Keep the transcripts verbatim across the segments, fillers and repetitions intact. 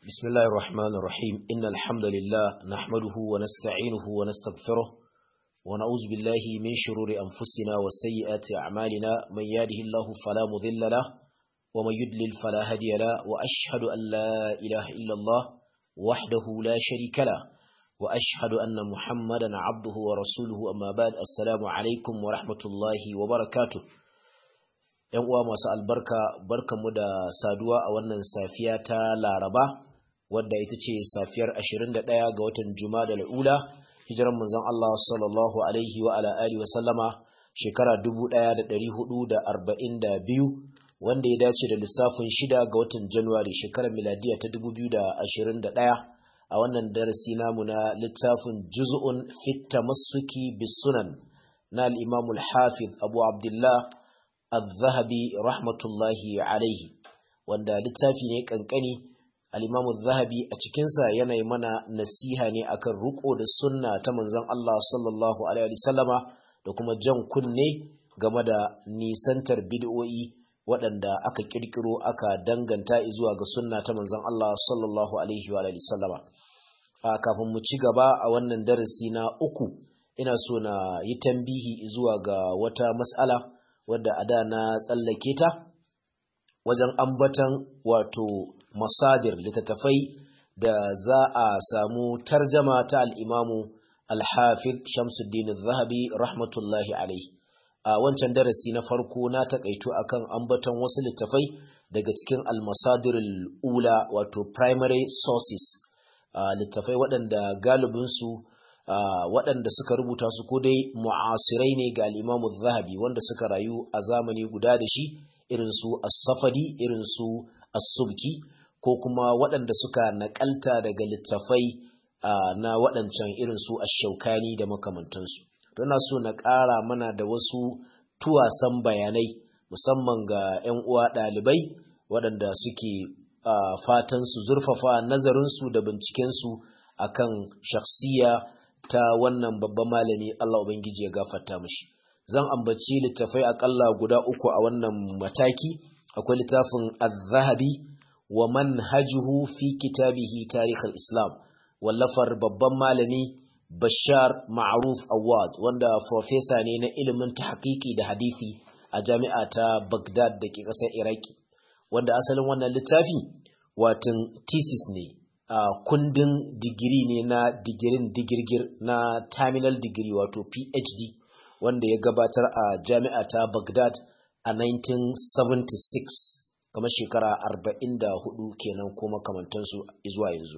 بسم الله الرحمن الرحيم إن الحمد لله نحمده ونستعينه ونستغفره ونعوذ بالله من شرور أنفسنا وسيئات أعمالنا من يهده الله فلا مضل له ومن يضلل فلا هادي له وأشهد أن لا إله إلا الله وحده لا شريك له وأشهد أن محمدا عبده ورسوله أما بعد السلام عليكم ورحمة الله وبركاته. ‘Yan uwa masu albarka, barkanmu da saduwa a wannan safiya ta Laraba, wadda ita ce safiyar ashirin da ɗaya ga watan Jumadal Ula, hijiran manzon Allah sallallahu alaihi wa ala alihi wa sallama shekara dubu ɗaya da ɗari hudu da arba'in da biyu, wanda ya dace da lissafin shida ga watan Januwari shekarar miladiya ta dubu biyu da ashirin da ɗaya. A wannan darasi namu na littafin Juz'un fit Tamassuki bis Sunan na al-Imam al-Hafiz Abu Abdullah al-Zahabi rahmatullahi alaihi, wanda littafi ne kankani. al-Imam al-Zahabi a cikin sa yana mana nasiha ne akan ruko da sunna ta manzon Allah sallallahu alaihi wasallama da kuma jan kunne game da nisantar bid'o'i waɗanda aka kirkiro aka danganta zuwa ga sunna ta manzon Allah sallallahu alaihi wa alihi wasallama. A kafin mu ci gaba a wannan darasi na uku, ina so na yi tambihi zuwa ga wata mas'ala wadda a da na tsallake ta wajen ambatan wato masadir littattafai da za a samu tarjama ta al'imamu al-Hafiz Shamsuddin al-Zahabi rahmatullahi alaihi. A wancan darasi na farko na takaito akan ambatan wasu littattafai daga cikin al-masadir al-ula wato primary sources, littattafai waɗanda galibinsu Uh, waɗanda suka rubuta su ko dai mu'asirai ne ga al-Imam zahabi wanda suka rayu a zamani guda da shi, irin su as-Safadi, irin su as-Subki, ko kuma waɗanda suka nakalta daga littafai uh, na waɗancan irin su ash-Shawkani da makamantansu. Don na so na ƙara mana da wasu tuwasan bayanai musamman ga 'yan uwa ɗalibai waɗanda suke uh, fatan su zurfafa nazarinsu da bincikensu akan shakhsiya ta wannan babban malami, Allah ubangiji ya gafarta mishi. Zan ambaci littafai akalla guda uku a wannan mataki. Akwai littafin Az-Zahabi wa manhajuhu fi kitabihi Tarikh al-Islam, wallafar babban malami Bashar Ma'ruf Awad, wanda professor ne na ilimin tahqiqi da hadisi a jami'a ta Baghdad da ke ƙasar Iraki, wanda asalin wannan littafi watan thesis ne, a uh, kundin digiri ne na digirin digirgir na terminal degree wato P H D, wanda ya gabatar a jami'a ta Baghdad a nineteen seventy-six, kamar shekara arba'in da hudu kenan ko makamantansu zuwa yanzu.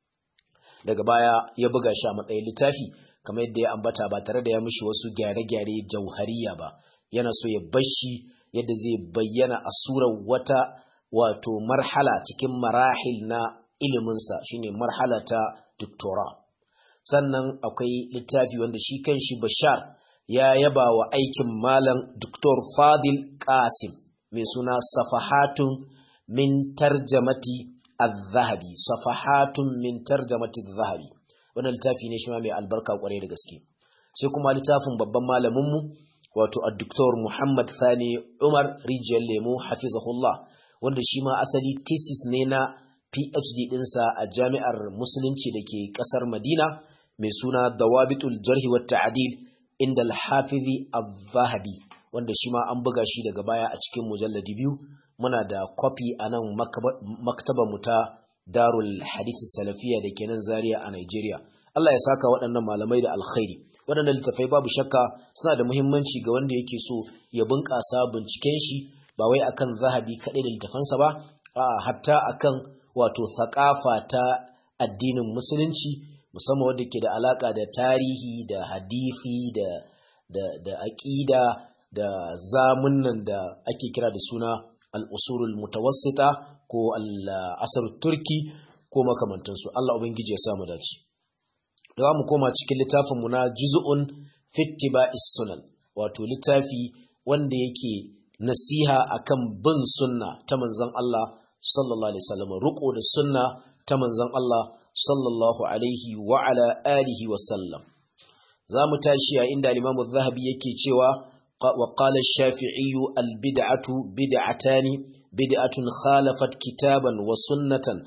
Daga baya ya buga shi a matsayin littafi kamar yadda ya ambata, ba tare da ya mishi wasu gyare-gyare jauhariya ba. Yana so ya bashi yadda zai bayyana a surar wata wato marhala cikin marahil na iliminsa, shine marhala ta doktora. Sannan akwai littafi wanda shi kanshi Bashar ya yaba wa aikin malam Doktor Fadil Qasim mai suna Safahatun min tarjamati az-Zahabi, Safahatun min tarjamati az-Zahabi. Wannan littafi ne shi ma mai albarka kwarai da gaske. Sai kuma littafin babban malamin mu wato Dr. Muhammad Sani Umar Rijiyar Lemo hafizahullah, wanda shi ma asali thesis ne na P H D ɗinsa a jami'ar musulunci da ke ƙasar Madina, mai suna Dawabitul Jarhi wa Ta'dil inda al-Hafizi al-Zahabi, wanda shi ma an buga shi daga baya a cikin mujalladi biyu. Muna da copy a nan maktabar mu ta Darul Hadisi Salafiya da ke nan Zaria a Nigeria. Allah ya saka waɗannan malamai da alkhairi. Waɗannan littafai babu shakka suna da muhimmanci ga wanda yake so ya bunƙasa binciken shi, ba wai akan Zahabi kaɗai da littafansa ba, a hatta akan wato thaqafa ta addinin musulunci, musamman wanda ke da alaka da tarihi da hadisi da da da aqida da zamunnan da ake kira da suna al-usulul mutawassita ko al-asr turki ko makamantansu. Allah ubangiji ya sa mu dace. Da mu koma cikin littafin mu na Juz'un fi ittiba'is sunan, wato littafi wanda yake nasiha akan bin sunna ta manzon Allah sallallahu alaihi wasallam, ruko da sunna ta manzon Allah sallallahu alaihi wa ala alihi wa sallam. Zamu tashi a inda al-Imam az-Zahabi yake cewa wa qala ash-Shafi'i al-bid'atu bid'atani bid'atun khalafat kitaban wa sunnatan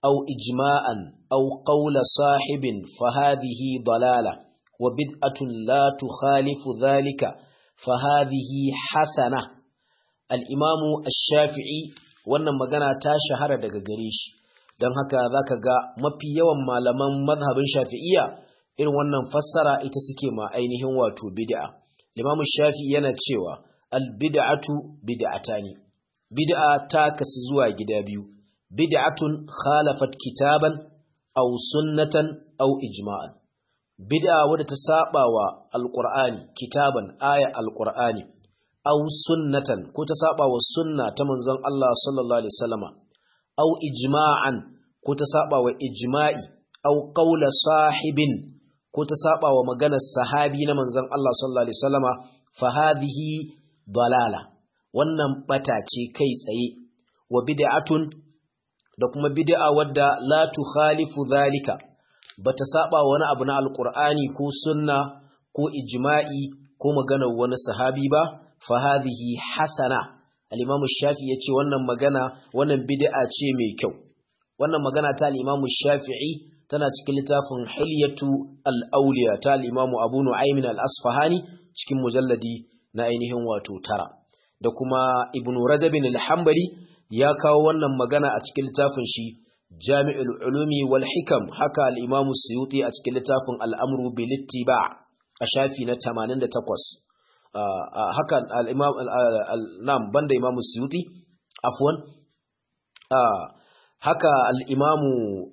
aw ijma'an aw qawla sahibin fa hadhihi dalala wa bid'atun la tukhalifu dhalika fa hadhihi hasana. al-imamu ash-shafi'i wannan magana ta shahara daga gare shi, don haka zaka ga mafi yawan malaman mazhabin shafi'iyya irin wannan fassara ita suke ma ainihin wato bid'a. Imam Shafi'i yana cewa al-bid'atu bid'atani, bid'a ta kasu zuwa gida biyu, bid'atun khalafat kitaban aw sunnatan aw ijma'an, bid'a wadda ta saba wa alqur'ani, kitaban aya alqur'ani, aw sunnatan ko ta saba wa sunna ta manzon Allah sallallahu alaihi wasallama, aw ijma'an ko ta saba wa ijma'i, aw qawla sahibin ko ta saba wa maganar sahabi na manzon Allah sallallahu alaihi wasallama, fa hadhihi dalala, wannan bata ce kai tsaye. Wa bid'atun da kuma bid'a wadda la tukhalifu zalika, bata saba wani abu na alqur'ani ko sunna ko ijma'i ko maganar wani sahabi ba, fa hadhihi hasana. al-Imam Shafi'i yace wannan magana wannan bid'a ce mai kyau. Wannan magana ta al-Imam Shafi'i tana cikin littafin Hilyatu al-Awliya ta al-Imam Abu Nu'aym al-Asfahani cikin mujalladi na ainihin wato tara. Da kuma Ibn Rajab al-Hanbali ya kawo wannan magana a cikin littafin shi Jami'ul Ulumi wal Hikam, haka al-Imam Suyuti a cikin littafin Al-Amru bil Ittiba' a shafi na tamanin da takwas. haka al-Imam al-Nam banda Imam Suyuti afwan haka al-Imam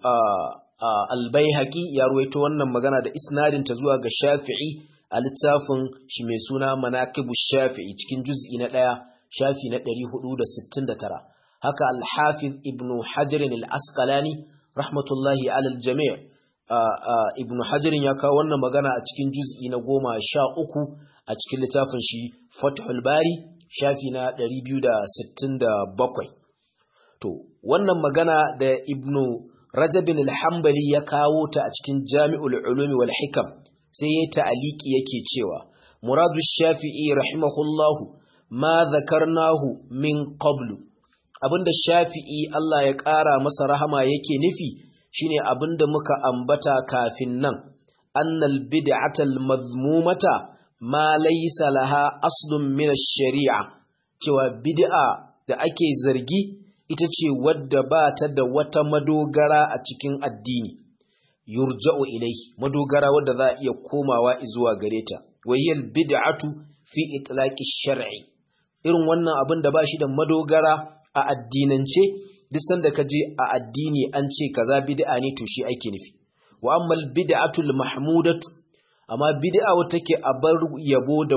al-Baihaqi ya ruwaito wannan magana da isnadin ta zuwa ga Shafi'i a littafin shi mai suna Manaqibu Shafi'i cikin juz'i na ɗaya shafi na ɗari hudu da sittin da tara. Haka al-Hafiz Ibn Hajar al-Asqalani rahmatullahi ala al-jami' Ibn Hajar ya kawo wannan magana a cikin juz'i na goma sha uku a cikin littafin shi Fathul Bari shafi na ɗari biyu da sittin da bakwai. To wannan magana da Ibn Rajab al-Hanbali ya kawo ta a cikin Jami'ul Ulumi wal Hikam, sai ya ta'aliki yake cewa muradu Shafi'i rahimahullahu ma zakarnahu min qablu, abinda Shafi'i Allah ya ƙara masa rahama yake nufi shine abinda muka ambata kafin nan, annal bid'atal mazmumata ma laysa laha aslun min ash-shari'a, cewa bid'a da ake zargi ita ce wadda ba ta da wata madogara a cikin addini, yurja'u ilai, madogara wadda za a iya komawa zuwa gare ta, wayyal bid'atu fi itlaqi shar'i, irin wannan abin da ba shi da madogara a addinance, duk sanda ka je a addini an ce kaza bid'a ne to shi ake nufi. Wa ammal bid'atul mahmudatu, amma bid'a wata take a bar yabo da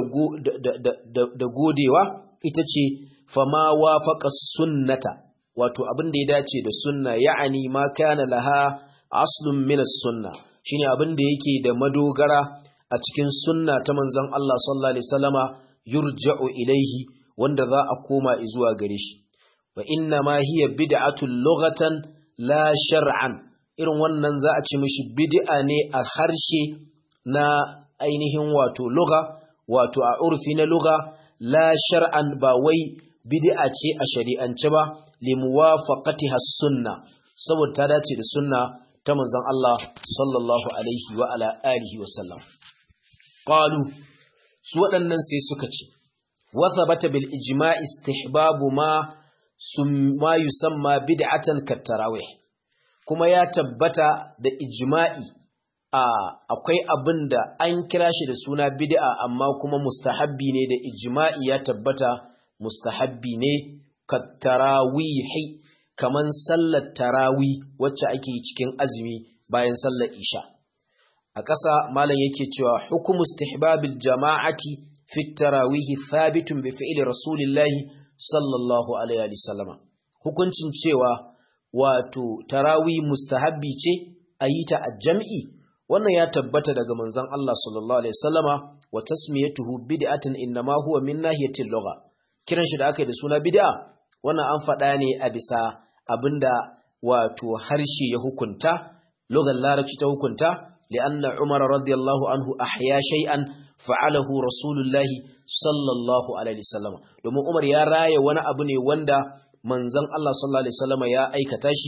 da godewa ita ce fama wafaqa sunnata, wato abin da ya dace da sunna, ya'ani ma kana laha aslun min as-sunna, shine abin da yake da madogara a cikin sunna ta manzon Allah sallallahu alaihi wasallama, yurja'u ilaihi, wanda za a koma zuwa gare shi. Wa inna ma hiya bid'atul lughatan la shar'an, irin wannan za a ci mishi bid'a ne a harshe na ainihin wato lugha, wato a urfi na lugha, la shar'an ba wai bid'a ce a shari'ance ba, limuwafaqatiha sunna, saboda ta dace da sunna ta manzon Allah sallallahu alaihi wa ala alihi wa sallam. Qalu, su waɗannan sai suka ce wa thabata bil ijma'i istihbabu ma summa yusamma bid'atan kat tarawih, kuma ya tabbata da ijma'i a akwai abinda an kira shi da suna bid'a amma kuma mustahabbi ne, da ijma'i ya tabbata mustahabbi ne, kat tarawihi, kaman sallar tarawi wacce ake cikin azumi bayan sallar isha. A ƙasa malam yake cewa hukumu istihbabil jama'ati fi tarawihi thabitun bi fi'li rasulillahi sallallahu alaihi wa sallama, hukuncin cewa wato tarawi mustahabbi ce a yi ta a jam'i, wannan ya tabbata daga manzon Allah sallallahu alaihi wa sallama, wa tasmiyatuhu bid'atan innama huwa min nahiyatil lugha, kiran shi da aka yi da suna bid'a wannan an faɗa ne a bisa abinda wato harshe ya hukunta, lugar larabci ta hukunta, li'anna Umar radiyallahu anhu ahya shay'an fa'alahu rasulullahi sallallahu alaihi wasallam, domin Umar ya raye wani abu ne wanda manzon Allah sallallahu alaihi wasallam ya aikata shi,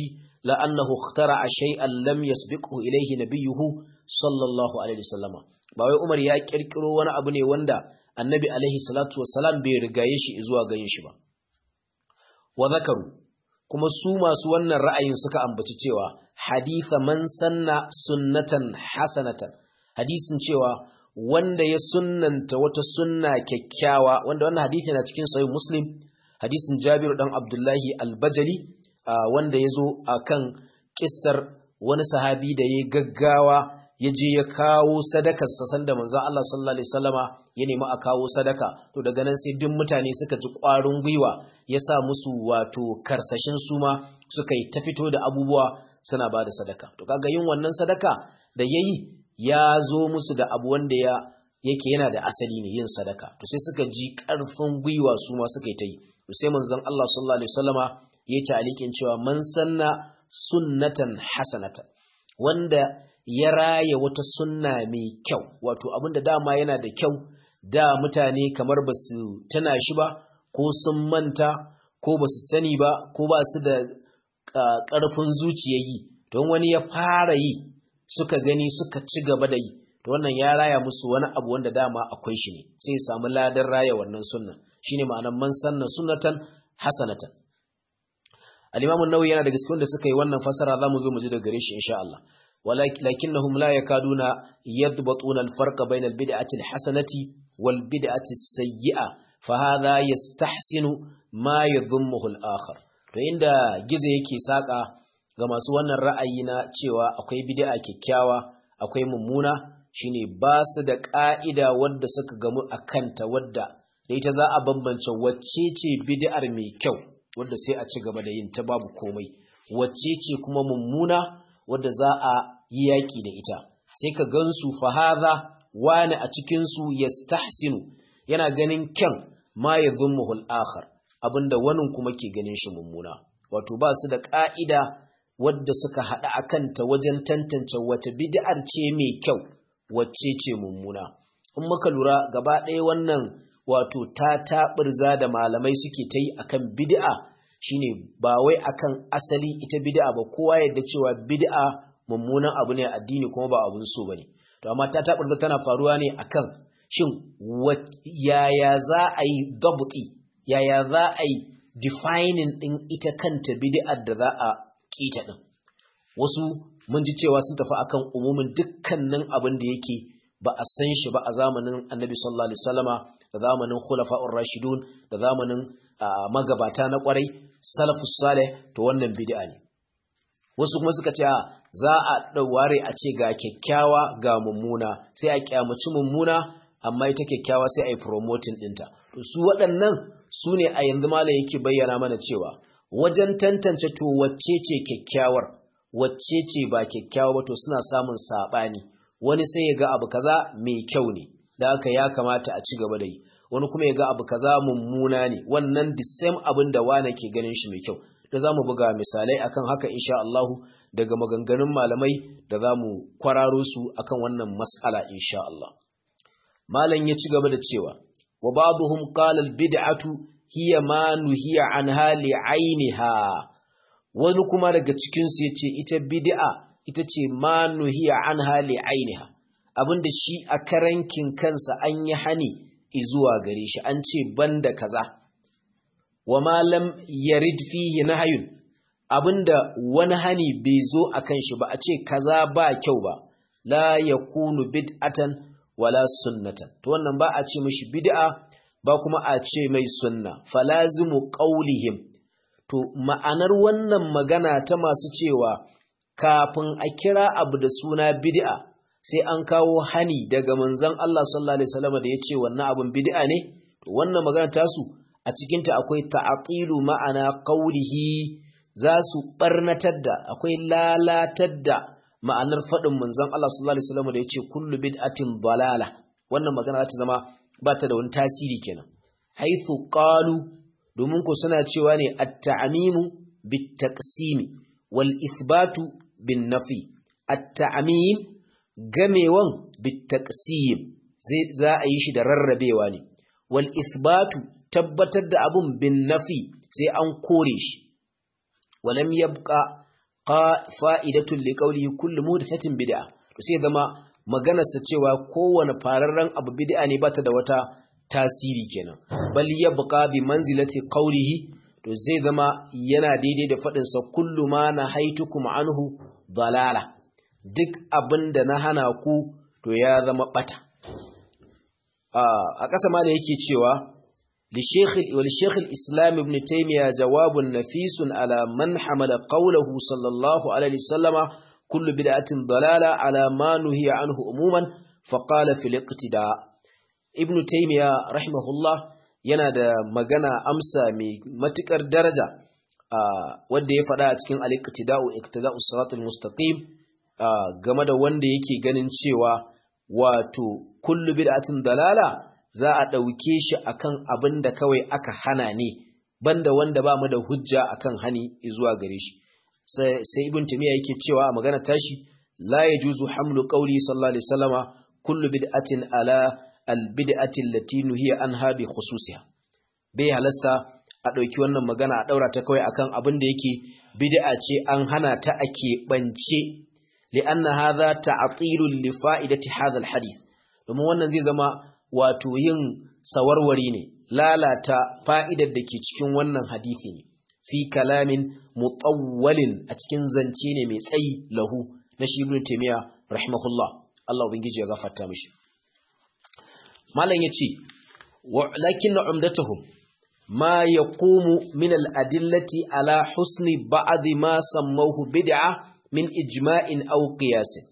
la annahu ikhtara'a shay'an lam yasbiqhu ilayhi nabiyyuhu sallallahu alaihi wasallama ba wai Umar ya kirkiro wani abu ne wanda annabi alaihi salatu wassalam bai rigaye shi zuwa ganin shi ba. Wa zakaru kuma su masu wannan ra'ayin suka ambaci cewa haditha man sanna sunnatan hasanatan, hadisin cewa wanda ya sunnanta wata sunna kyakkyawa, wanda wannan hadisi na cikin sahih Muslim, hadisin Jabir dan Abdullahi al-Bajali wanda yazo akan kissar wani sahabi da ya gaggawa ya je ya kawo sadakar sa sanda manzo Allah sallallahu alaihi wasallama ya nemi a kawo sadaka, to daga nan sai duk mutane suka ji ƙwarin gwiwa ya sa musu wato karsashin suma suka yi ta fito da abubuwa suna ba da sadaka. To kaga yin wannan sadaka da yayi ya zo musu da abu wanda ya yake yana da asali ne yin sadaka, to sai suka ji ƙarfin gwiwa su ma suka yi ta yi. To sai manzon Allah sallallahu alaihi wasallama ya yi ta'alikin cewa man sanna sunnatan hasanatan, wanda ya raya wata sunna mai kyau, wato abinda dama yana da kyau da mutane kamar ba su tana shi ba ko sun manta ko ba su sani ba ko ba su da ƙarfin zuciyayi, don wani ya fara yi suka gani suka ci gaba da yi, to wannan ya raya musu wani abu wanda dama akwai shi ne, sai ya samu ladan raya wannan sunna. Shine ma'anar man sanna sunnatan hasanatan. Al-Imam an-Nawawi yana da gaskiya wanda suka yi wannan fasara, zamu zo mu ji daga gare shi insha Allah. ولكنهم لا يكادون يضبطون الفرق بين البدعة الحسنة والبدعة السيئة فهذا يستحسن ما يذمه الآخر. فعند جزء yake saka ga masu wannan ra'ayi na cewa akwai bid'a kikkiawa akwai mummuna, shine ba su da ka'ida wadda suka gamu akanta wadda da ita za a bambance wacce ce bid'ar mai kyau wadda sai a ci gaba da yin ta babu komai, wacce ce kuma mummuna wadda za a yi yaƙi da ita. Sai ka gansu fahaza wani a cikinsu ya stahsinu yana ganin kyan ma ya zummuhul akhar, abinda wani kuma ke ganin shi mummuna. Wato ba su da ƙa'ida wadda suka haɗa a kanta wajen tantance wata bid'ar ce mai kyau wacce ce mummuna. In muka lura gaba ɗaya wannan wato ta taɓirza da malamai suke ta yi akan bid'a, shine ba wai akan asali ita bid'a ba, kowa yadda cewa bid'a mummunan abu ne addini kuma ba abun so bane. To amma ta tabarda tana faruwa ne akan shin yaya za a yi dabti, yaya za a yi defining din ita kanta bid'ar da za a kita din. Wasu mun ji cewa sun tafi akan umumin dukkanin abin da yake ba a san shi ba a zamanin Annabi sallallahu alaihi wasallama, da zamanin khulafa'ur rashidun, da zamanin magabata na kwarai salafus salih, to wannan bid'a ne. Wasu kuma suka ce za a daware a ce ga kyakkyawa ga mummuna, sai a kyamaci mummuna amma ita kyakkyawa sai a yi promoting dinta. To su waɗannan su ne a yanzu malam yake bayyana mana cewa wajen tantance to wacce ce kyakkyawar wacce ce ba kyakkyawa ba, to suna samun sabani. Wani sai ya ga abu kaza mai kyau ne, da haka ya kamata a ci gaba da yi. Wani kuma ya ga abu kaza mummuna ne, wannan the same abin da wane ke ganin shi mai kyau. Da za mu buga misalai akan haka insha Allah daga maganganun malamai da za mu kwararo su akan wannan mas'ala insha Allah. Malam ya ci gaba da cewa wa ba'dhum qala al-bid'atu hiya ma nuhiya anha li'ainiha. Wani kuma daga cikin su yace ita bid'a ita ce ma nuhiya anha li'ainiha, abinda shi a karankin kansa an yi hani izuwa gare shi, an ce banda kaza. Wa ma lam yarid fihi nahyun, abinda wani hani bai zo akan shi ba, a ce kaza ba kyau ba, la yakunu bid'atan wala sunnatan, to wannan ba a ce mishi bid'a ba kuma a ce mai sunna. Falazimu qaulihim, to ma'anar wannan magana ta masu cewa kafin a kira abu da suna bid'a sai an kawo hani daga manzon Allah sallallahu alaihi wasallam da yace wannan abun bid'a ne, to wannan magana tasu a cikin ta akwai ta'aqilu ma'ana qaulihi, za su barnatar da, akwai lalatar da ma'anar fadin manzon Allah sallallahu alaihi wasallam da yace kullu bid'atin dalala. Wannan magana za ta zama ba ta da wani tasiri kenan. Haythu qalu, domin ko suna cewa ne at-ta'mimu bit-taqsimi wal ithbatu bin nafi. At-ta'mim gamewan bit-taqsim zai za a yi shi da rarrabewa ne, wal ithbatu tabbatar da abun bin nafi sai an kore shi. Walam yabqa fa'idatun liqawlihi kullu muhdathatin bid'a to sai zama maganar sa cewa kowane fararren abu bid'a ne bata da wata tasiri kenan bal yabqa bi manzilati qawlihi to zai zama yana daidai da fadin sa kullu ma nahaitukum anhu dalala duk abinda na hana ku to ya zama bata a ƙasa ma da yake cewa للشيخ الإسلام ابن تيمية جواب نفيس على من حمل قوله صلى الله عليه وسلم كل بدعة ضلالة على ما نهي عنه عموما فقال في الاقتداء ابن تيمية رحمه الله ينادى مغنى أمسى متكر درجة wadda ya faɗa a cikin al-iqtida'u iqtida'u siratal mustaqim game da wanda yake ganin cewa wato kullu bid'atin dalala za a ɗauke shi akan abin da kawai aka hana ne banda wanda ba mu da hujja akan hani zuwa gare shi sai ibn timiya yake cewa a magana tashi la yajuzu hamlu qawli sallallahu alaihi wasallama kullu bid'atin ala albid'ati allati nuhiya anha bi khususiha bai halasta a ɗauki wannan magana a ɗaura ta kawai akan abin da yake bid'a ce an hana ta a keɓance li'anna hadha ta'tilun li fa'idati hadha alhadith domin wannan zai zama wato yin sawarwari ne lalata fa'idar da ke cikin wannan hadisi ne fi kalamin mutawwalin a cikin zance ne mai tsayi lahu na shi ibn taymiya rahimahullah Allah ubangiji ya gafarta mishi malam yace walakin umdatuhum ma yaqumu min al-adillati ala husni ba'd ma sammahu bid'a min ijma'in aw qiyasin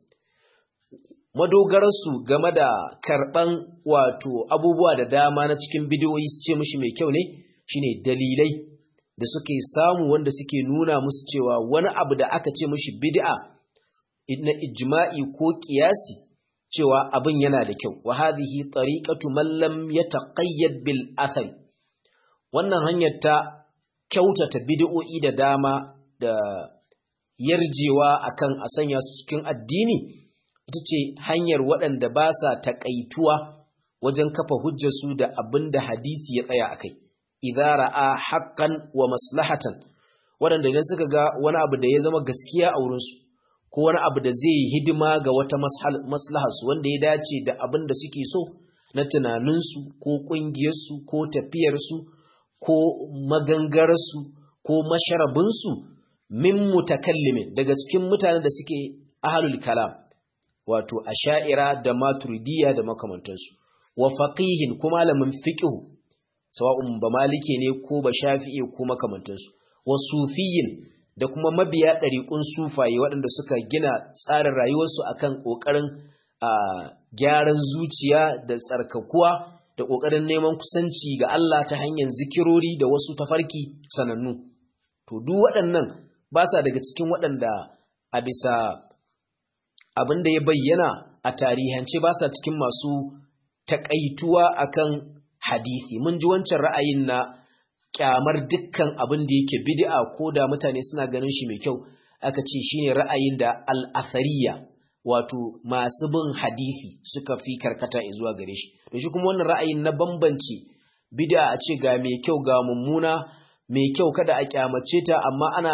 madogararsu game da karɓan wato abubuwa da dama na cikin bidiyoyi su ce mushi mai kyau ne shine dalilai da suke samu wanda suke nuna musu cewa wani abu da aka ce mushi bid'a na ijma'i ko qiyasi cewa abin yana da kyau wa hadhihi tariqatu man lam yataqayyad bil athar wannan hanyar ta kyautata bid'o'i da dama da yarjewa akan a sanya su cikin addini ita ce hanyar waɗanda ba sa taƙaituwa wajen kafa hujjarsu da abin da hadisi ya tsaya a kai, idza ra'a haqqan wa maslahatan waɗanda idan suka ga wani abu da ya zama gaskiya a wurinsu ko wani abu da zai yi hidima ga wata maslaharsu wanda ya dace da abin da suke so na tunaninsu ko ƙungiyarsu ko tafiyarsu ko magangararsu ko masharabinsu min mutakallimin daga cikin mutanen da suke ahlul kalam wato asha'ira da maturidiyya da makamantansu wa faqihin kuma malamin fiqh sawa'un ba malike ne ko ba shafi'i ko makamantansu wa sufiyin da kuma mabiya dariqun sufaye waɗanda suka gina tsarin rayuwarsu akan kokarin gyaran zuciya da tsarkakuwa da kokarin neman kusanci ga Allah ta hanyar zikirori da wasu tafarki sanannu to duk waɗannan ba sa daga cikin waɗanda a bisa abin da ya bayyana a tarihance ba sa cikin masu takaituwa akan hadisi mun ji wancan ra'ayin na kyamar dukkan abin da yake bid'a ko da mutane suna ganin shi mai kyau aka ce shine ra'ayin da al-athariya wato masu bin hadisi suka fi karkata zuwa gare shi to shi kuma wannan ra'ayin na bambance bid'a a ce ga mai kyau ga mummuna mai kyau kada a kyamace ta amma ana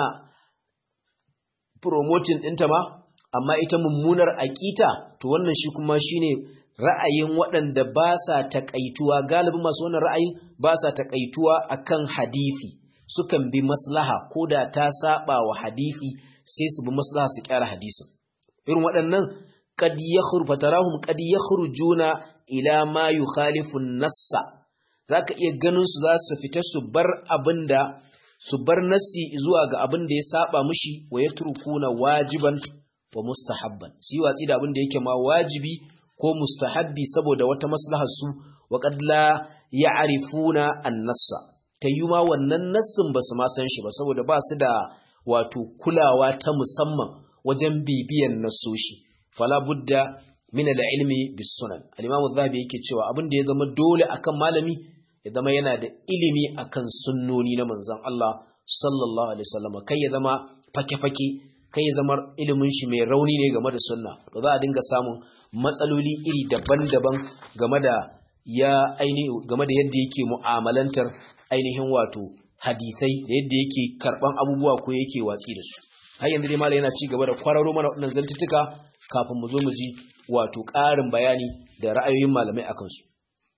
promoting ɗinta ma amma ita mummunar aƙita to wannan shi kuma shine ra'ayin waɗanda ba sa taƙaituwa galibin masu wannan ra'ayin ba sa taƙaituwa akan hadisi sukan bi maslaha ko da ta saba wa hadisi sai su bi maslaha su kyara hadisin irin waɗannan qad yakhru fatarahum qad yakhrujuna ila ma yukhalifu an-nassa zaka iya ganin su za su fita su bar abinda su bar nassi zuwa ga abin da ya saba mushi wa yatrukuna wajiban wa mustahabban su yi watsi da abin da yake ma wajibi ko mustahabbi saboda wata maslahar su wa qad la ya'rifuna an-nassa tayyuma wannan nassin basu ma san shi ba saboda ba su da wato kulawa ta musamman wajen bibiyan nassoshi fala budda min al-ilmi bis sunan al-imam az-zahabi yake cewa abin da ya zama dole akan malami ya zama yana da ilimi akan sunnoni na manzon Allah sallallahu alaihi wasallam kai ya zama fake-fake kai ya zama ilimin shi mai rauni ne game da sunna to za a dinga samun matsaloli iri daban-daban game da ya aini game da yadda yake mu'amalantar ainihin wato hadisai da yadda yake karban abubuwa ko yake watsi da su har yanzu dai malai yana ci gaba da kwararo mana waɗannan zantuttuka kafin mu zo mu ji wato ƙarin bayani da ra'ayoyin malamai akan su.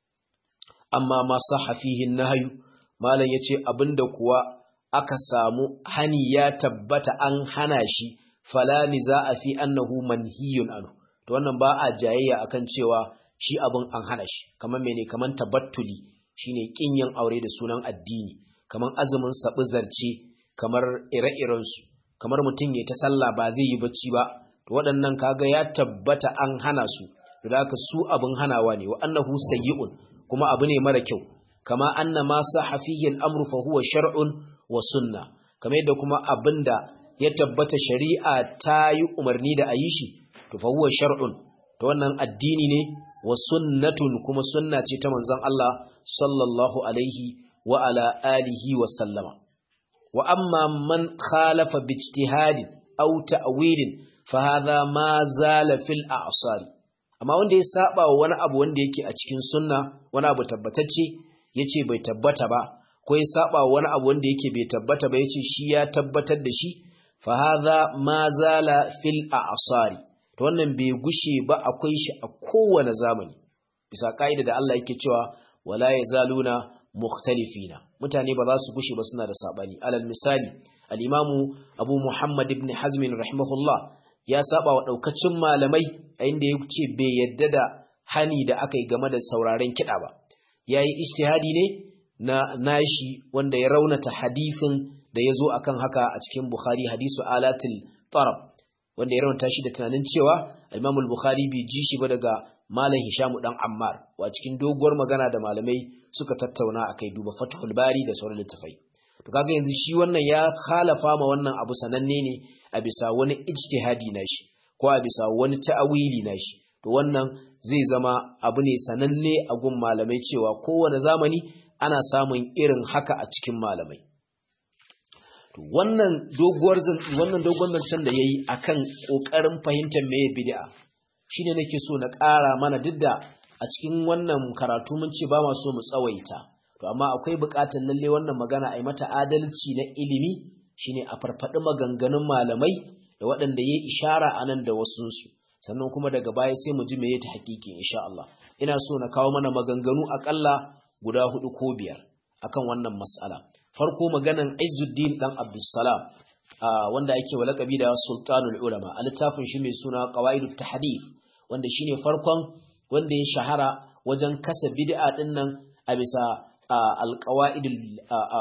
Amma ma sahha fihi nahyu, malam yace abinda kuwa aka samu hani ya tabbata an hana shi, fala niza'a fi annahu manhiyun anhu, to wannan ba a jayayya akan cewa shi abin an hana shi. Kaman mene? Kaman tabattuli, shine kin yin aure da sunan addini, kaman azumin sabu zarce, kamar ire-iren su, kamar mutum ya ta sallah ba zai yi bacci ba, to waɗannan kaga ya tabbata an hana su, da haka su abin hanawa ne. Wa annahu sayyi'un, kuma abu ne mara kyau. Kama anna ma sahha fihi al-amru fa huwa shar'un wa sunna, kamar yadda kuma abinda ya tabbata shari'a ta yi umarni da ayi shi, to fa huwa shar'un, to wannan addini ne, wa sunnatun, kuma sunna ce ta manzon Allah sallallahu alaihi wa ala alihi wa sallama. Wa amma man khalafa bi ijtihadin aw ta'wilin fa hadha ma zala fil a'sari, amma wanda ya saba wa wani abu wanda yake a cikin sunna, wani abu tabbatacce yace bai tabbata ba, ko ya saba wa wani abu wanda yake bai tabbata ba yace shi ya tabbatar da shi, fa hadha ma zala fil a'sari, to wannan bai gushe ba, akwai shi a kowane zamani, bisa kaida da Allah yake cewa wala yazaluna mukhtalifina, mutane ba za su gushe ba suna da sabani. Alal misali, al-imamu Abu Muhammad ibn Hazm rahimahullah ya saba wa daukacin malamai a inda yace bai yadda da hani da aka yi game da sauraren kida ba. Yayi ijtihadi ne na nashi wanda ya raunata hadisin da yazo akan haka a cikin Bukhari, hadisu alatil tarab, wanda ya raunta shi da tunanin cewa Imam al-Bukhari bai ji shi ba daga Malam Hisham dan Ammar, wa cikin doguwar magana da malamai suka tattauna akai, duba Fathul Bari da sauran littafai. To kaga yanzu shi wannan ya khalafa ma wannan abu sananne ne a bisa wani ijtihadi nashi, ko a bisa wani ta'awili nashi. To wannan zai zama abu ne sananne a gun malamai cewa kowane zamani ana samun irin haka a cikin malamai. To wannan doguwar wannan dogon zancen da yayi akan kokarin fahimtar meye bid'a shine nake so na ƙara mana, duk da a cikin wannan karatu mun ce ba ma so mu tsawaita, to amma akwai buƙatar lalle wannan magana ai mata adalci na ilimi, shine a farfadi maganganun malamai da waɗanda yayi ishara anan da wasunsu, sannan kuma daga baya sai mu ji meye ta hakiki insha Allah. Ina so na kawo mana maganganu akalla guda hudu ko biyar akan wannan mas'ala. Farko maganan Izzuddin dan Abdussalam, wanda yake wa laqabi da Sultanul Ulama, a littafin shi mai suna Qawaidut Tahdith, wanda shine farkon wanda ya shahara wajen kasa bid'a din nan a bisa al-qawaidul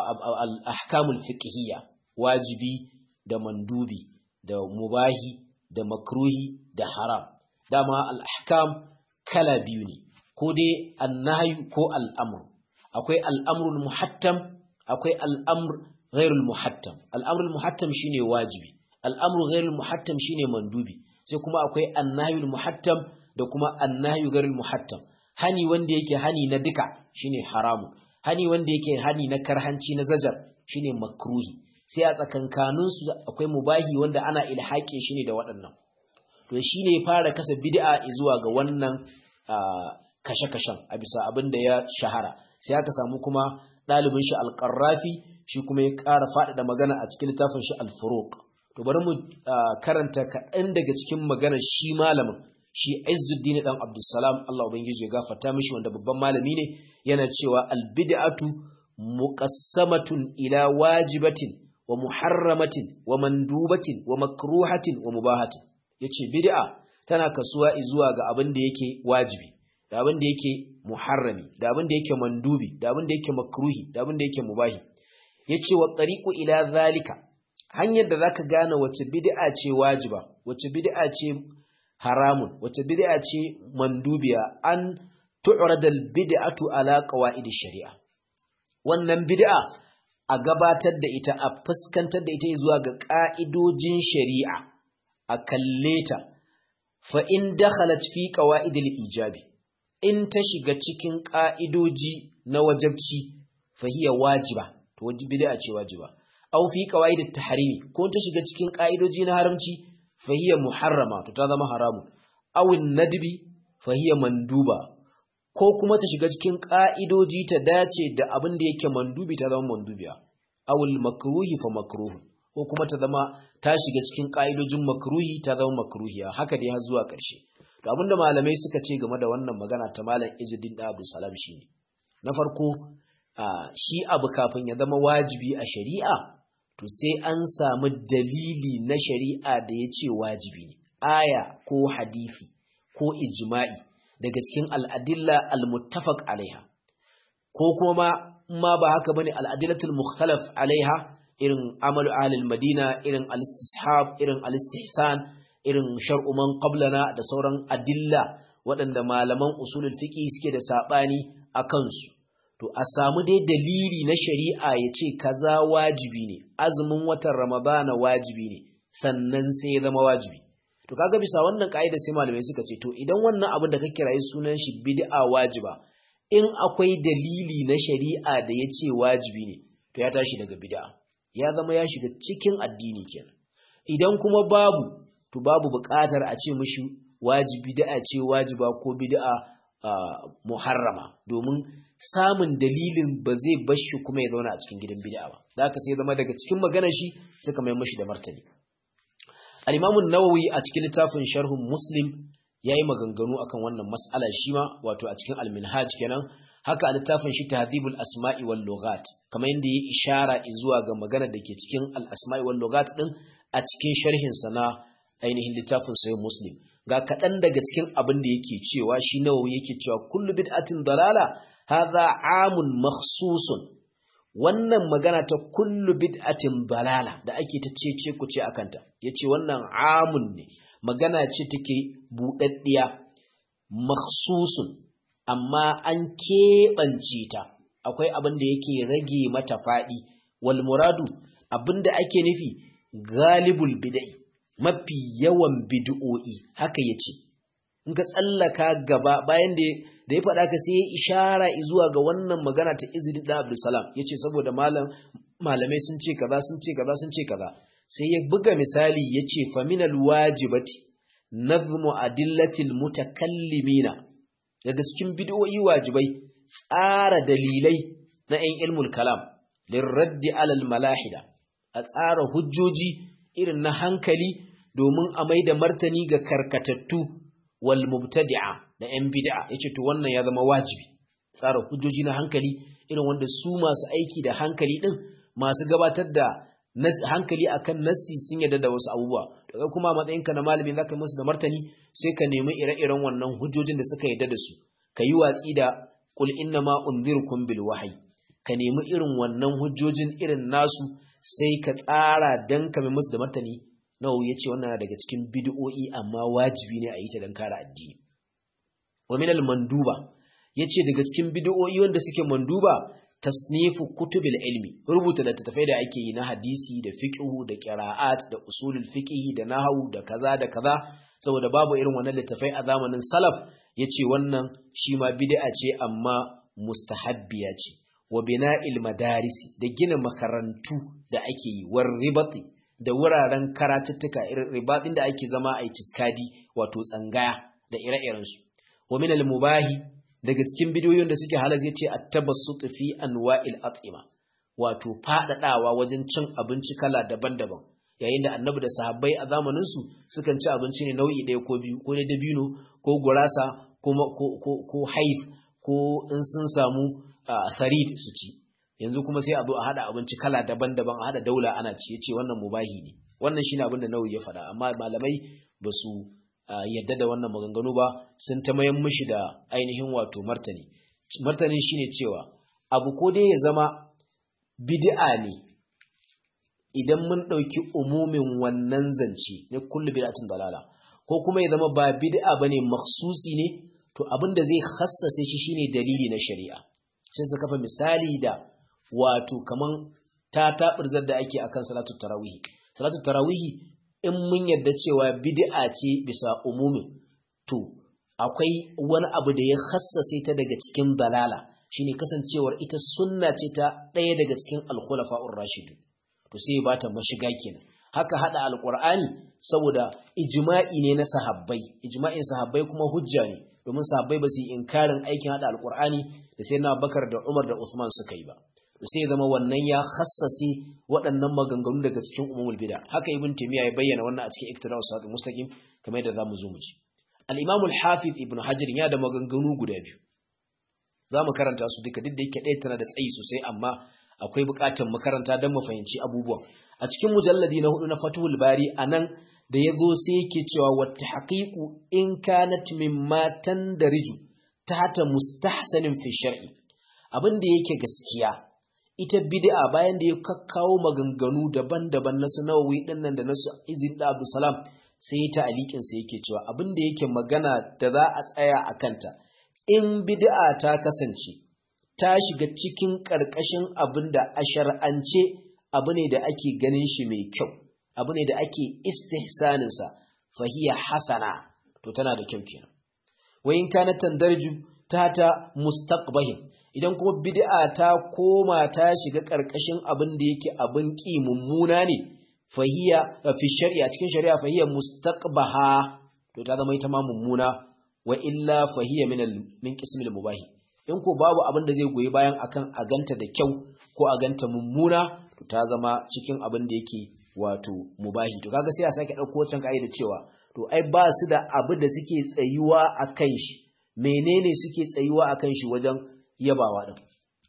al-ahkamul fiqhiyya, wajibi da mandubi da mubahi da makruhi da haram. Dama al-ahkam kala biyu ne, ko dai an-nahy ko al-amr. Akwai al-amrul muhattam, akwai al-amr ghairul muhattam. Al-amrul muhattam shine wajibi, al-amru ghairul muhattam shine mandubi, sai kuma akwai an-nahyul muhattam da kuma an-nahyu ghairul muhattam. Hani wanda yake hani na duka shine haramu, hani wanda yake hani na karhanci na zajar shine makruhi, sai a tsakankanin su akwai mubahi wanda ana ilhaqe shi ne da waɗannan. To shine ya fara kasa bid'a zuwa ga wannan kashe-kashen a bisa abin da ya shahara. Sai aka samu kuma ɗalibin shi al-Qarrafi, shi kuma ya ƙara faɗaɗa magana a cikin littafin shi al-Furuq. To bari mu karanta kaɗan daga cikin maganar shi malamin, shi Izzuddin dan Abdussalam, Allah ubangiji ya gafarta mishi, wanda babban malami ne. Yana cewa al-bid'atu muqassamatun ila wajibatin wa muharramatin wa mandubatin wa makruhatin wa mubahatin. Yace bid'a tana kasuwa zuwa ga abin da yake wajibi, da abin da yake muharrami, da abin da yake mandubi, da abin da yake makruhi, da abin da yake mubahi. Yace wa tariqu ila zalika, hanyar da zaka gane wace bid'a ce wajiba, wace bid'a ce haramun, wace bid'a ce mandubiya, an tu'radal bid'atu ala qawaidi shari'a. Wannan bid'a a gabatar da ita, a fuskantar da ita zuwa ga ka'idojin shari'a, a kalleta. Fa in dakhalat fi qawaidil ijabi, in ta shiga cikin ka'idoji na wajibci, fa hiya wajiba, to wajibi bid'a ce wajiba. Aw fi qawaidit tahrimi, ko ta shiga cikin ka'idoji na haramci, fa hiya muharrama, to ta zama haramu. Aw nadbi, fa hiya manduba, ko kuma ta shiga cikin ka'idoji ta dace da abin da yake mandubi, ta zama mandubiya. Aw makruhi fa makruh, ko ko kuma ta zama ta shiga cikin ƙa'idojin makruhi ta zama makruhiya haka dai har zuwa ƙarshe. To abinda malamai suka ce game da wannan magana ta Malam Izzuddin da Abdul Salam shine na farko shi abu kafin ya zama wajibi a shari'a to sai an samu dalili na shari'a da ya ce wajibi ne, aya ko hadisi ko ijma'i daga cikin al'adilla al-muttafaq alaiha, ko kuma ma ba haka bane al'adillatul mukhtalaf alaiha irin amalu ahlul madina, irin al-istishab, irin al-istihsan, irin shar'u man qablana da sauran adilla waɗanda malaman usulul fiqh suke da sabani akan su. To a samu dai dalili na shari'a ya ce kaza wajibi ne, azumin watan Ramadana wajibi ne, sannan sai ya zama wajibi. To kaga bisa wannan kaida sai malamai suka ce to idan wannan abin da ka kirayi sunan shi bid'a wajiba, in akwai dalili na shari'a da ya ce wajibi ne, to ya tashi daga bid'a, ya zama ya shiga cikin addini kenan. Idan kuma babu, to babu buƙatar a ce mishi wajibi bid'a ce wajiba ko bid'a Uh, muharrama, domin samun dalilin ba zai bashi kuma ya zauna a cikin gidan bid'a ba. Da haka sai zama daga cikin maganar shi suka mai mashi da martani. Al-Imam an-Nawawi a cikin littafin Sharhun Muslim yayi maganganu akan wannan mas'ala shi ma, wato a cikin Al-Minhaj kenan. Haka a littafin shi Tahdhibul Asma'i wal Lughat, kamar yadda yayi ishara zuwa ga maganar da ke cikin Al-Asma'i wal Lughat din a cikin sharhin sa na ainihin littafin Sahih Muslim. Ga kaɗan daga cikin abin da yake cewa shi Nawawi yake cewa kullu bid'atin dalala hadha amun makhsusun. Wannan magana ta kullu bid'atin dalala da ake ta cece ku ce akanta, yace wannan amun ne, magana ce take budaddiya makhsusun, amma an keɓance ta, akwai abin da yake rage mata faɗi. Wal muradu, abin da ake nufi galibul bid'i, mafi yawan bid'o'i, haka yace. In ka tsallaka gaba bayan da da ya faɗa ka sai ya ishara zuwa ga wannan magana ta Izzuddin da Abdul Salam, yace saboda malam malamai sun ce kaza sun ce kaza sun ce kaza, sai ya buga misali yace fa minal wajibati nazmu adillatil mutakallimina, daga cikin bid'o'i wajibai tsara dalilai na ɗan ilmul kalam lirraddi alal malahida, a tsara hujjoji irin na hankali domin a mai da martani ga karkatattu wal mubtadi'a da yan bid'a. Yace to wannan ya zama wajibi, tsara hujjoji na hankali irin wanda su masu aiki da hankali din, masu gabatar da hankali akan nassi sun yarda da wasu abubuwa. Daga kuma matsayinka na malami zaka musu da martani, sai ka nemi ire-iren wannan hujjojin da suka yarda da su, ka yi watsi da qul inna ma unzirukum bil wahyi, ka nemi irin wannan hujjojin irin nasu sai ka tsara dan ka mai musu da martani. Nawawi yace wannan daga cikin bid'o'i amma wajibi ne a yi ta dan kare addini. Wa min al manduba, yace daga cikin bid'o'i wanda suke manduba tasnifu kutubil ilmi, rubuta littattafai da ake yi na hadisi da fiqhu da qira'at da usulul fiqh da nahwu da kaza da kaza, saboda babu irin wannan littattafai a zamanin salaf. Yace wannan shi ma bid'a ce amma mustahabbiya ce. Wa bina'il madarisi, da gina makarantu da ake yi, war ribati, da wuraren karatuttuka irin ribatin da ake zama a ciskadi wato tsangaya da ire-iren su. Wa min al-mubahi, daga cikin bidiyoyin da suke halal yace at-tabassut fi anwa'il at'ima, wato fadadawa wajen cin abinci kala daban-daban, yayin da annabi da sahabbai a zamanin su sukan ci abinci ne nau'i ɗaya ko biyu, ko dabino ko gurasa ko ko ko haif, ko in sun samu sarid su ci. Yanzu kuma sai a zo a hada abinci kala daban-daban, a hada daula ana ci. Yace wannan mubahi ne. Wannan shine abin da Nawawi ya faɗa, amma malamai ba su yadda da wannan maganganu ba, sun ta mayan mishi da ainihin wato martani. Martanin shine cewa abu ko dai ya zama bid'a ne idan mun dauki umumin wannan zance ne kullu bid'atin dalala, ko kuma ya zama ba bid'a bane makhsusi ne, to abin da zai khassase shi shine dalili na shari'a. Sai su kafa misali da wato kaman ta tabirzar da ake akan salatu tarawih. Salatu tarawih in mun yadda cewa bid'a ce bisa umumin, to akwai wani abu da ya khassase ta daga cikin dalala, shine kasancewar ita sunna ce ta ɗaya daga cikin al-khulafa'ur rashidun, to sai ba ta mashiga kenan. Haka hada alqur'ani saboda ijma'i ne na sahabbai, ijma'in sahabbai kuma hujja ne, domin sahabbai ba su yi inkarin aikin hada alqur'ani da sai na Bakar da Umar da Usman suka yi ba. sai zama wannan ya khassasi waɗannan maganganu daga cikin umumul bid'a haka ibn taymiya ya bayyana wannan a cikin iqtida'us siratal mustaqim kamar yadda zamu zo mu ji al-imam al-hafiz ibn hajar ya da maganganu guda biyu zamu karanta su duka duk da yake ɗaya tana da tsayi sosai amma akwai buƙatar mu karanta don mu fahimci abubuwan a cikin mujalladi na hudu na Fathul Bari anan da yazo sai yake cewa wa tahqiqu in kanat mimma tandariju tahta mustahsanin fi shar'i abin da yake gaskiya ita bid'a bayan da ya kakkawo maganganu daban-daban na Nawawi dinnan da nasu Izin da Abdul Salam sai ta alikin sa yake cewa abin da yake magana da za a tsaya a kanta in bid'a ta kasance ta shiga cikin karkashin abin da a shar'ance abu ne da ake ganin shi mai kyau abu ne da ake istihsanin sa fahiya hasana to tana da kyau kenan wa in kana tandarju tata mustaqbahim idan kuma bid'a ta koma ta shiga karkashin abin da yake abin ki mummuna ne fahiya fi shari'a cikin shari'a fahiya mustaqbaha to ta zama ita ma mummuna wa illa fahiya min min qismil mubahi in ko babu abin da zai goyi bayan akan a ganta da kyau ko a ganta mummuna to ta zama cikin abin da yake wato mubahi to kaga sai a sake dauko wancan kaida cewa to ai ba su da abu da suke tsayuwa akan shi menene suke tsayuwa akan shi wajen yabawa din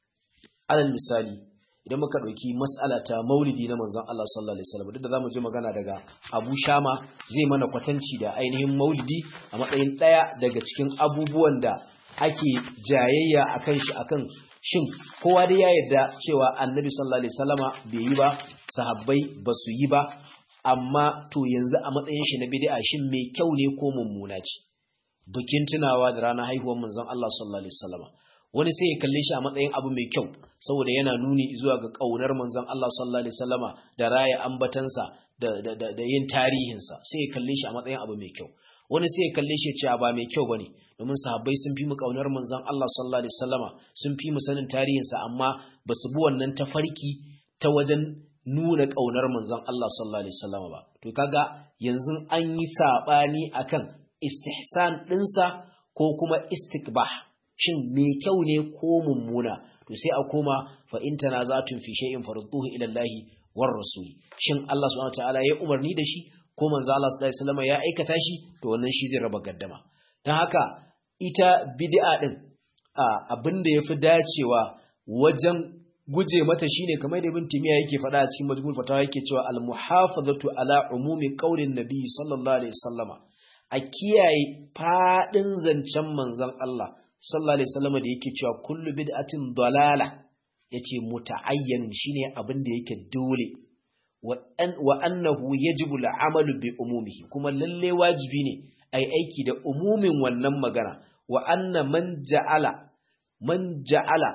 alal misali idan muka dauki mas'ala ta maulidi na manzon Allah sallallahu alaihi wasallam duk da zamu ji magana daga Abu Shama zai mana kwatanci da ainihin maulidi a matsayin daya daga cikin abubuwan da ake jayayya akan shi akan shin kowa dai ya yarda cewa annabi sallallahu alaihi wasallama bai yi ba sahabbai ba su yi ba amma to yanzu a matsayin shi na bid'a shin mai kyau ne ko mummuna ce bikin tunawa da ranar haihuwar manzon Allah sallallahu alaihi wasallama wani sai ya kalle shi a matsayin abu mai kyau saboda yana nuni zuwa ga kaunar manzon Allah sallallahu alaihi wasallama da raya ambatansa da da da, da yin tarihinsa sai ya kalle shi a matsayin abu mai kyau wani sai ya kalle shi ya ce ba mai kyau bane domin sahabbai sun fi mu kaunar manzon Allah sallallahu alaihi wasallama sun fi mu sanin tarihinsa amma basu bi wannan tafarki ta wajen nuna kaunar manzon Allah sallallahu alaihi wasallama ba to kaga yanzu an yi sabani akan istihsan dinsa ko kuma istikbah shin mai kyau ne ko mummuna to sai a koma fa in tanazatun fi shay'in farudduhu ila Allah war rasul shin Allah subhanahu wataala ya umarni da shi ko manzo Allah sallallahu alaihi wasallam ya aikata shi to wannan shi zai raba gaddama dan haka ita bid'a din abinda yafi dacewa wajen guje mata shine kamar da Ibn Taymiyyah yake faɗa a cikin Majmu' Fatawa yake cewa al muhafazatu ala umumi qaulin nabi sallallahu alaihi wasallama a kiyaye fadin zancen manzon Allah sallallahu alaihi wasallam da yake cewa kullu bid'atin dalala yace muta'ayyan shine abin da yake dole wa an wa annahu yajibu al'amalu bi umumihi kuma lalle wajibi ne ai aiki da umumin wannan magana wa anna man ja'ala man ja'ala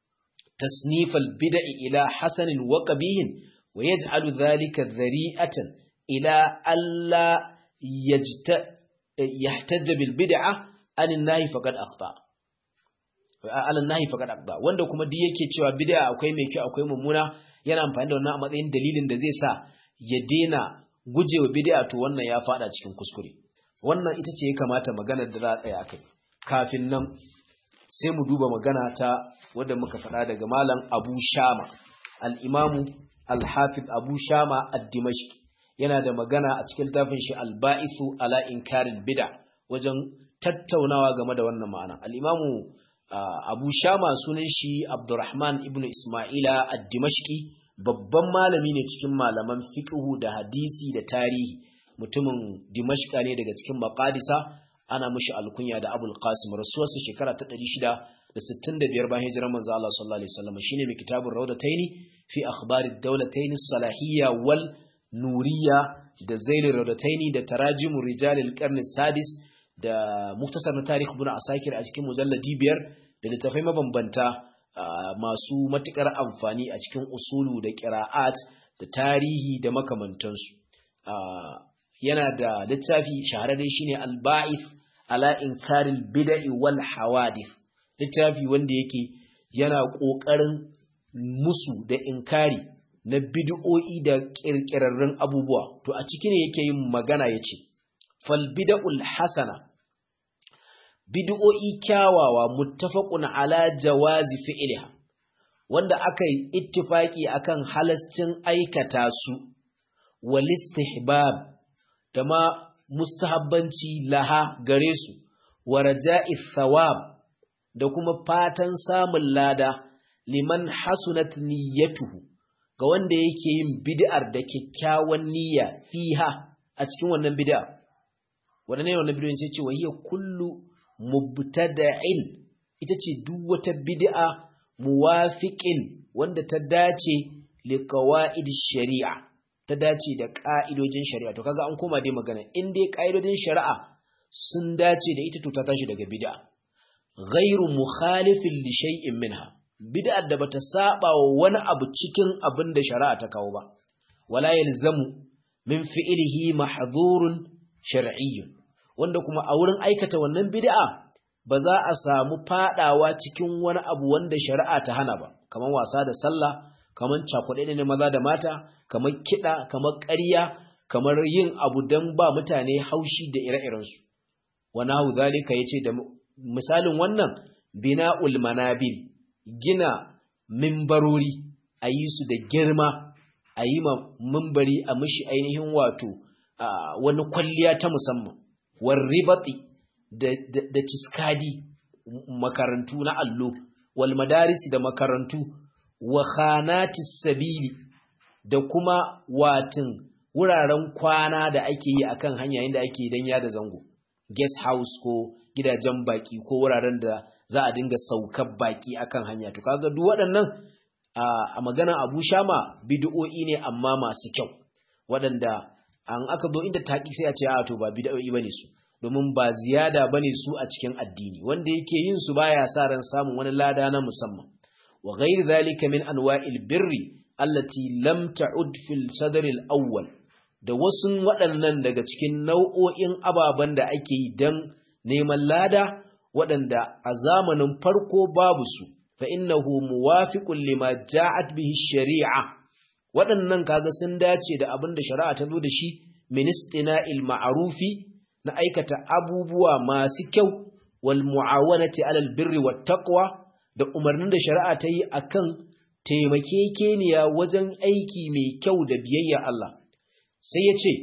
tasnif al-bid'i ila hasanin wa qabihin wa yaj'alu dhalika dhari'atan ila alla yajta yahtajja bil bid'ah anin nahi faqad akhta alan nahi faqad aqda wanda kuma duk yake cewa bid'a akwai mai kyau akwai mummuna yana amfani da wannan a matsayin dalilin da zai sa ya dena gujewa bid'a to wannan ya fada cikin kuskure wannan ita ce ya kamata maganar da za a tsaya akai kafin nan sai mu duba magana ta wanda muka faɗa daga malam Abu Shama al-Imam al-Hafiz Abu Shama ad-Dimashqi yana da magana a cikin tafin shi al-Ba'ithu ala inkaril bid'a wajen tattaunawa game da wannan ma'ana al-Imam Uh, Abu Shama sunan shi Abdurrahman ibn Ismaila ad-Dimashqi babban malami ne cikin malaman fiqhu da hadisi da tarihi mutumin Dimashqa ne daga cikin Maqadisa ana mishi alkunya da Abul Qasim rasuwarsa shekara ta ɗari shida da sittin da biyar bayan hijirar manzo Allah sallallahu alaihi wasallam shine mai kitabur Rawdataini fi akhbari ad-dawlatayn as-salahiyya wal nuriyya da Zailur Rawdataini da Tarajimur Rijal al-Qarn as-Sadis da muktasar na tarihi ibn Asakir a cikin mujalladi biyar da littafai mabambanta masu matukar amfani a cikin usulu da qira'at da tarihi da makamantansu yana da littafi shahararre shine al-Ba'ith ala inkaril bid'i wal hawadith littafi wanda yake yana kokarin musu da inkari na bid'o'i da kirkirarrun abubuwa to a cikin ne yake yin magana yace fal bid'ul hasana bid'o'i kyawawa muttafaqun ala jawazi fi'liha wanda aka yi ittifaki akan halascin aikata su wal istihbab da ma mustahabbanci laha gare su wa raja'i thawab da kuma fatan samun lada liman hasunat niyyatuhu ga wanda yake yin bid'ar da kyakkyawan niyya fiha a cikin wannan bid'a wannan ne wannan bid'a sai ce wa hiya kullu mubtada'in ita ce duk wata bid'a muwafiqin wanda ta dace li qawaid shari'a ta dace da ka'idojin shari'a to kaga an koma dai magana in dai ka'idojin shari'a sun dace da ita to ta tashi daga bid'a ghairu mukhalifin li shay'in minha bid'ar da bata saba wa wani abu cikin abin da shari'a ta kawo ba wala yalzamu min fi'lihi mahdhurun shar'iyyun wanda kuma a wurin aikata wannan bid'a ba za a samu fadawa cikin wani abu wanda shari'a ta hana ba kaman wasa da sallah kaman cakuɗe ne maza da mata kaman kida kaman ƙarya kamar yin abu dan ba mutane haushi da ire-irensu wana hu zalika yace da misalin wannan bina'ul manabil gina mimbarori a yi su da girma a yi ma mimbari a mishi ainihin wato wani kwalliya ta musamman war ribati da, da, da ciskadi makarantu na allo wal madarisi da makarantu wa khanatis sabili da kuma watin wuraren kwana da ake yi akan hanya inda ake dan yada zango guest house ko gidajen baki ko wuraren da za a dinga saukar baki akan hanya to kaga duk waɗannan a magana Abu Shama bid'o'i ne amma masu kyau waɗanda an aka zo inda taƙi sai a ce a to ba bid'o'i bane su domin ba ziyada bane su a cikin addini wanda yake yin su baya sa ran samun wani lada na musamman wa ghairi zalika min anwa'il birri allati lam ta'ud fil sadr al-awwal da wasu waɗannan daga cikin nau'o'in ababen da ake yi dan neman lada waɗanda a zamanin farko babu su fa innahu muwafiqun lima ja'at bihi shari'a waɗannan kaga sun dace da abin da shari'a ta zo da shi min istina'il ma'rufi na aikata abubuwa masu kyau wal mu'awanati 'alal birri wat taqwa da umarnin da shari'a ta yi akan taimakekeniya wajen aiki mai kyau da biyayya Allah sai ya ce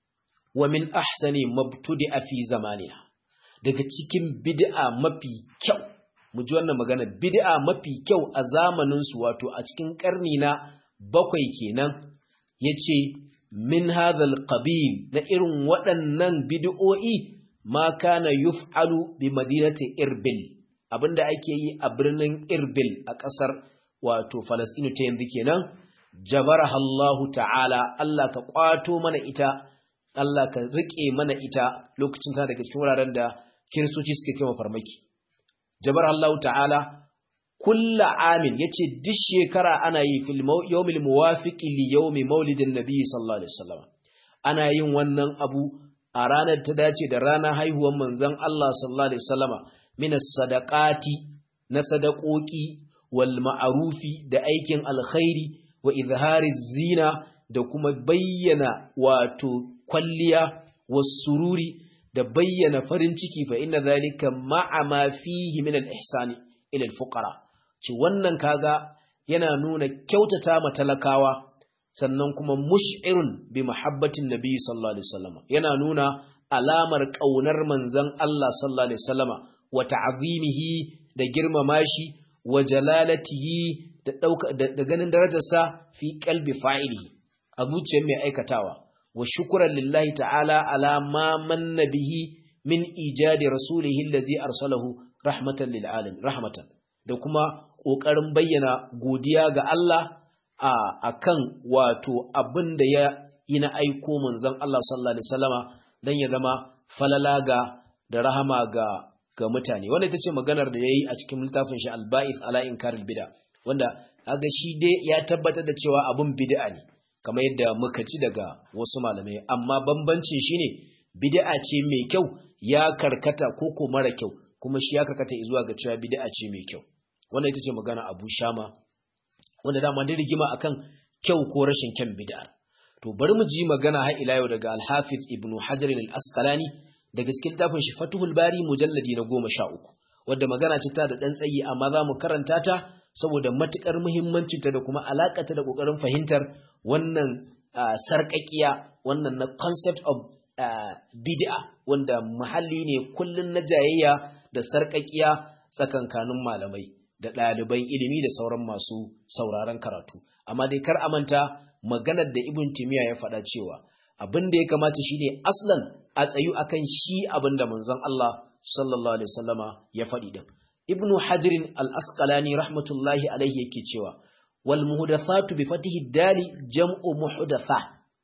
wa min ahsani mabtudi'a fi zamanina daga cikin bid'a mafi kyau mu ji wannan magana bid'a mafi kyau a zamanin su wato a cikin karni na bakwai kenan yace min hadhal qabil na irin waɗannan bid'o'i ma kana yuf'alu bi madinati irbil abinda ake yi a birnin irbil a ƙasar wato Falastinu ta yanzu kenan jabaraha Allah ta'ala Allah ka kwato mana ita Allah ka rike mana ita lokacin ta daga cikin wuraren da kiristoci suke kai farmaki jabar Allah ta'ala kulla amin yace duk shekara ana yi fil yawmil muwafiqi li yawmi maulidin nabi sallallahu alaihi wasallam ana yin wannan abu a ranar ta dace da ranar haihuwar manzon Allah sallallahu alaihi wasallama min as-sadaqati na sadaqoki wal ma'rufi da aikin alkhairi wa izhariz zina da kuma bayyana wato kwalliya was sururi da bayyana farin ciki fa inna zalika ma'a ma fihi min al-ihsani ila al-fuqara ci wannan kaga yana nuna kyautata ma talakawa sannan kuma mush'irun bi muhabbatin nabi sallallahu alaihi wasallam yana nuna alamar kaunar manzon Allah sallallahu alaihi wasallama wa ta'zimihi da girmama shi wa jalalatihi da dauka da ganin darajarsa fi qalbi fa'ili a zuciyar mai aikatawa wa shukran lillahi ta'ala ala ma manna bihi min ijadi rasulihi allazi arsalahu rahmatan lil alamin rahmatan da kuma kokarin bayyana godiya ga Allah a akan wato abinda ya yi na aiko manzon Allah sallallahu alaihi wasallama dan ya zama falala ga da rahama ga ga mutane wanda ita ce maganar da yayi a cikin littafin shi al-ba'ith ala inkaril bid'a wanda kaga shi dai ya tabbatar da cewa abun bid'a ne kamar yadda muka ci daga wasu malamai amma bambancin shine bid'a ce mai kyau ya karkata ko ko mara kyau kuma shi ya karkata zuwa ga cewa bid'a ce mai kyau wannan ita ce magana Abu Shama wanda dama da rigima akan kyau ko rashin kyan bid'ar to bari mu ji magana har ila yau daga Al-Hafiz Ibn Hajar al-Asqalani daga cikin tafin shi Fathul Bari mujalladi na goma sha uku wanda magana ce ta da dan tsayi amma za mu karanta ta saboda matukar muhimmancinta da kuma alakata da kokarin fahimtar wannan uh, sarƙaƙiya wannan na concept of uh, bid'a wanda muhalli ne kullun na jayayya da sarƙaƙiya tsakankanin malamai da ɗaliban ilimi da sauran masu sauraron karatu. Amma dai kar a manta maganar da Ibn Taymiyyah ya faɗa cewa abin da ya kamata shine aslan a tsayu akan shi abin da manzon Allah sallallahu alaihi wasallama ya faɗi din. Ibn Hajar al-Asqalani rahmatullahi alaihi yake cewa wal muhdathatu bi fatihi dali jam'u muhdatha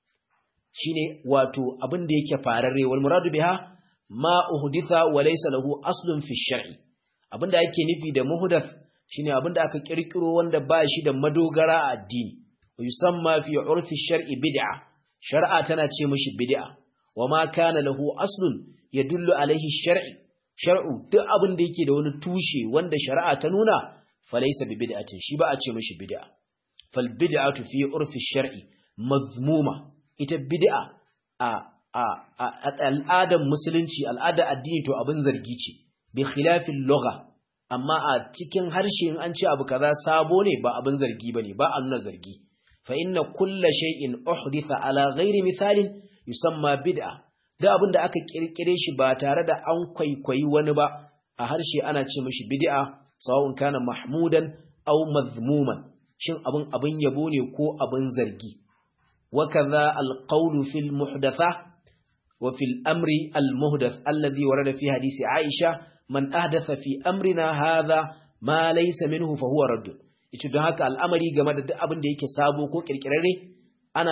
shine wato abin da yake fararre wal muradu biha ma uhditha wa laysa lahu aslun fi shar'i. Abin da yake nufi da muhdath shine abin da aka kirkiro wanda ba shi da madogara a addini. Yusamma fi urfi shar'i bid'a. Shar'a tana ce mishi bid'a. Wa ma kana lahu aslun yadullu alaihi shar'i. Shar'u duk abin da yake da wani tushe wanda shari'a ta nuna falaysa bi bid'atin shi ba a ce mishi bid'a. Fal bid'atu fi urfi shar'i mazmuma. Ita bid'a a a al'adar musulunci, al'adar addini to abin zargi ce. Bi khilafil lugha. Amma a cikin harshe in an ce abu kaza sabo ne ba abin zargi bane ba a nuna zargi. Fa inna kulla shay'in uhditha ala ghairi misalin yusamma bid'a. Da abin da aka kirkire shi ba tare da an kwaikwayi wani ba a harshe ana ce mishi bid'a sawun kana mahmudan aw mazmuman. Shin abin abin yabo ne ko abin zargi. Wa kadha alqawlu fil muhdatha wa fil amri al muhdath alladhi warada fi hadisi Aisha man ahdatha fi amrina hadha ma laysa minhu fa huwa radd. Ita don haka al'amari game da duk abin da yake sabo ko kirkirare ana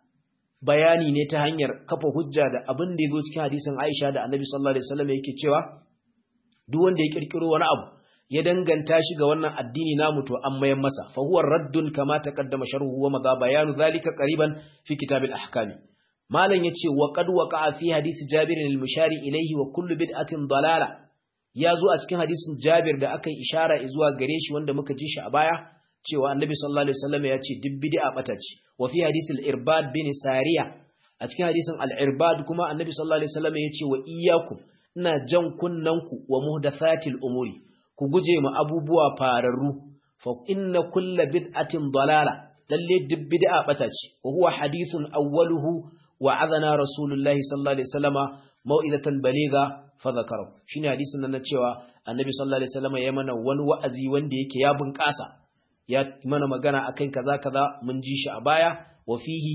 bayani ne ta hanyar kafa hujja da abin da yazo cikin hadisin Aisha da Annabi sallallahu alaihi wasallam yake cewa duk wanda ya kirkiro wani abu ya danganta shi ga wannan addini namu to an mayan masa fa huwa raddun kama taqaddama sharhu wa madha bayanu zalika qariban fi kitab al-ahkam. Malan yace wa qad waqa'a fi hadisi Jabir al-mushari ilayhi wa kullu bid'atin dalala. Ya zo a cikin hadisin Jabir da aka yi ishara zuwa gare shi wanda muka ji shi a baya cewa Annabi sallallahu alaihi wasallam ya ce duk bid'a bata ce. Wa fi hadisil Irbad bin Sariya a cikin hadisin al-Irbad kuma Annabi sallallahu alaihi wasallam ya ce wa iyyakum ina jan kunnanku wa muhdathatil umuri ku guje mu abubuwa fararru fa inna kulla bid'atin dalala lalle duk bid'a bata ce. Wa huwa hadithun awwaluhu wa adana rasulullahi sallallahu alaihi wasallama mau'izatan baligha fadhakara. Shine hadisin nan na cewa Annabi sallallahu alaihi wasallam ya mana wani wa'azi wanda yake ya bunƙasa ya mana magana akan kaza kaza mun ji shi a baya. Wa fihi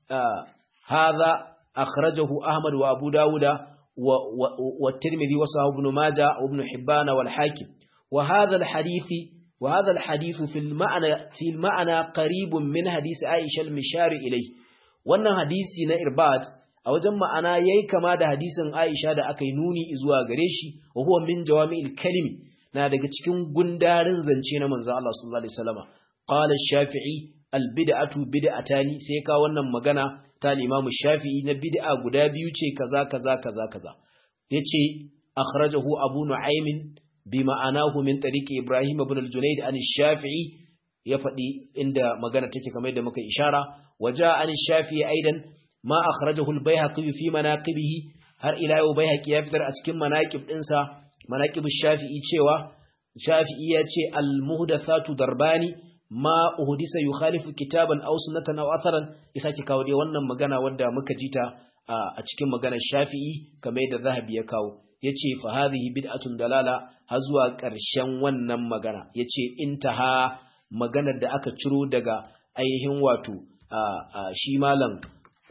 hadha akhrajahu Ahmad wa Abu Dawud wa wa Tirmidhi wa Sahih Ibn Majah wa Ibn Hibban wal Hakim. Wa hadha al hadith wa hadha al hadith fi al ma'na fi al ma'na qaribun min hadith Aisha al mishari ilayhi. Wannan hadisi na Irbad a wajen ma'ana yayi kama da hadisin Aisha da aka yi nuni zuwa gare shi wa huwa min jawami'il kalimi na daga cikin gundarin zance na manzo Allah sallallahu alaihi wasallam. Qala ash-Shafi'i al-bid'atu bid'atani sai ka wannan magana ta Imam Shafi'i na bid'a guda biyu ce kaza kaza kaza kaza. Yace akhrajahu Abu Nu'aym bi ma'anahu min tariqi Ibrahim ibn al-Junayd an ash-Shafi'i ya faɗi inda magana take kamar da muka ishara. Waja an ash-Shafi'i aidan ma akhrajahu al-Baihaqi fi manaqibihi har ila yau Baihaqi ya fitar a cikin manaqib dinsa manaqib ash-Shafi'i cewa Shafi'i ya ce al-muhdathatu darbani ma uhdisa yukhalifu kitaban aw sunnatan aw atharan. Isa ki kawo dai wannan magana wanda muka jita a cikin maganar Shafi'i kamar da Zahabi ya kawo yace fa hadhihi bid'atun dalala har zuwa ƙarshen wannan magana yace intaha maganar da aka ciro daga ainihin wato shi malam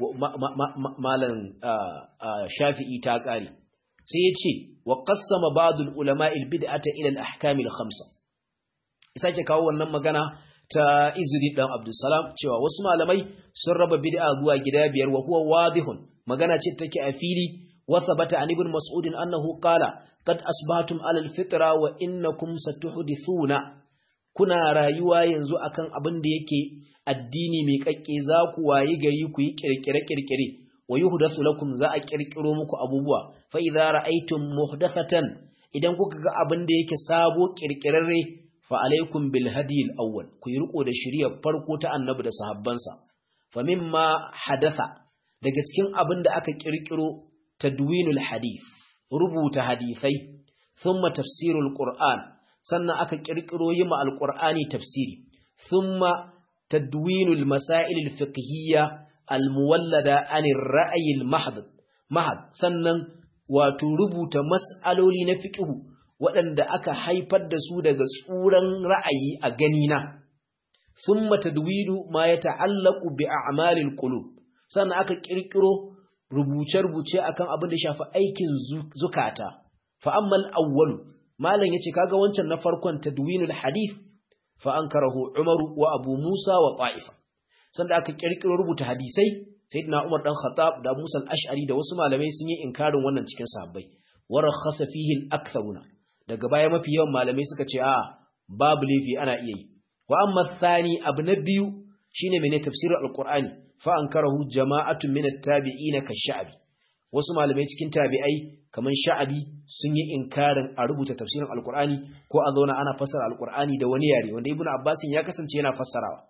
malam Shafi'i ta kare sai yace wa qassama ba'd al-ulama al-bid'ata ila al-ahkam al-khamsa. Isa ke kawo wannan magana ta Izri dan Abdussalam cewa wasu malamai sun raba bid'a zuwa gida biyar wa huwa wadihun magana ce take a fili. Wa thabata an ibn Mas'ud annahu qala qad asbahatum ala al-fitra wa innakum satuhdithuna. Kuna rayuwa yanzu akan abin da yake addini mai kakke za ku wayi gari ku yi kirkire kirkire wa yuhdathu lakum za a kirkiro muku abubuwa. Fa idza ra'aytum muhdathatan idan kuka ga abin da yake sabo kirkirarre fa alaikum bil hadi al awwal ku yi riko da shari'ar farko ta annabi da sahabbansa. Fa mimma hadatha daga cikin abin da aka kirkiro tadwinul hadith rubuta hadisai thumma tafsirul qur'an sannan aka kirkiro yi ma alqur'ani tafsiri thumma tadwinul masail alfiqhiyya almuwallada anir ra'yi almahd mahad sannan wato rubuta mas'aloli na fiqh waɗanda aka haifar da su daga tsuran ra'ayi a ganina thumma tadwinu ma yata'allaqu bi a'malil qulub sannan aka kirkiro rubuce-rubuce akan abin da shafi aikin zukata fa ammal awwal malan yace kaga wancan na farkon tadwinul hadith fa ankarahu umaru wa abu musa wa ta'ifa sanda aka kirkiro rubuta hadisai sayyidina umar dan khattab da musa al-ash'ari da wasu malamai sun yi inkarin wannan cikin sahabbai wa rakhasa fihi al-aktharuna daga baya mafi yawan malamai suka ce a babu lafi ana iya yi wa amma thani abu na biyu shine mene tafsirul alqur'ani fa ankarahu jama'atun min at-tabi'in ka-sha'bi wasu malamai cikin tabi'ai kaman sha'bi sun yi inkarin a rubuta tafsirin alqur'ani ko a zauna ana fassara alqur'ani da wani yare wanda ibnu abbas ya kasance yana fassarawa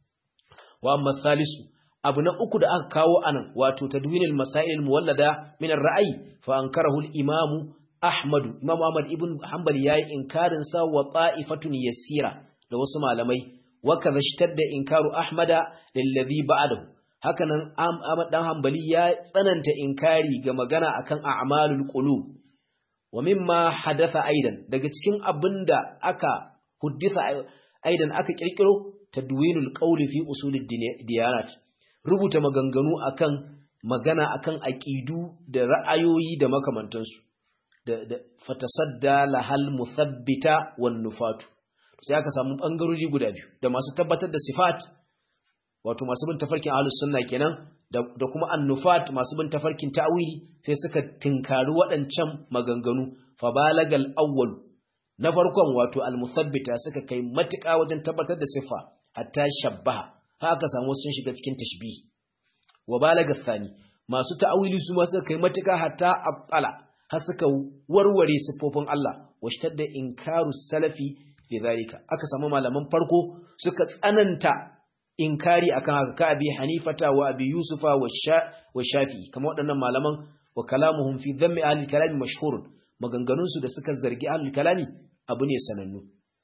wa amma thalisu abu na uku da aka kawo anan wato tadwinul masail muwallada min ar-ra'yi fa ankarahu al-imam ahmad imam ahmad ibn hanbali yayi inkarin sa wa ta'ifatun yasira da wasu malamai wa kaza shtadda inkaru ahmada lillazi ba'dahu hakanan ahmad dan hanbali ya tsananta inkari ga magana akan a'malul qulub wa mimma hadatha aidan daga cikin abinda aka huddisa aidan aka kirkiro tadwinul qawli fi usulid diyanat rubuta maganganu akan magana akan aqidu da ra'ayoyi da makamantansu da, da fatasadda lahal muthabbita wan nufatu sai aka samu bangarori guda biyu da masu tabbatar da sifat wato masu bin tafarkin ahlus sunna kenan da, da kuma annufat masu bin tafarkin ta'wili sai suka tinkari waɗancan maganganu fa balagal awwal na farkon wato al-muthabbita suka kai matuƙa wajen tabbatar da sifa hatta shabbaha haka samu sun shiga cikin tashbih wa balaga thani masu ta'wili su ma suka kai matuƙa hatta abala har suka warware sifofin Allah washtadda inkaru salafi lidhalika aka samu malaman farko suka tsananta inkari akan haka ka abi hanifata wa abi yusufa wa shafi'i kamar waɗannan malaman wa kalamuhum fi dhammi ahli kalami mashhurun maganganun su da suka zargi ahli kalami abu ne sanannu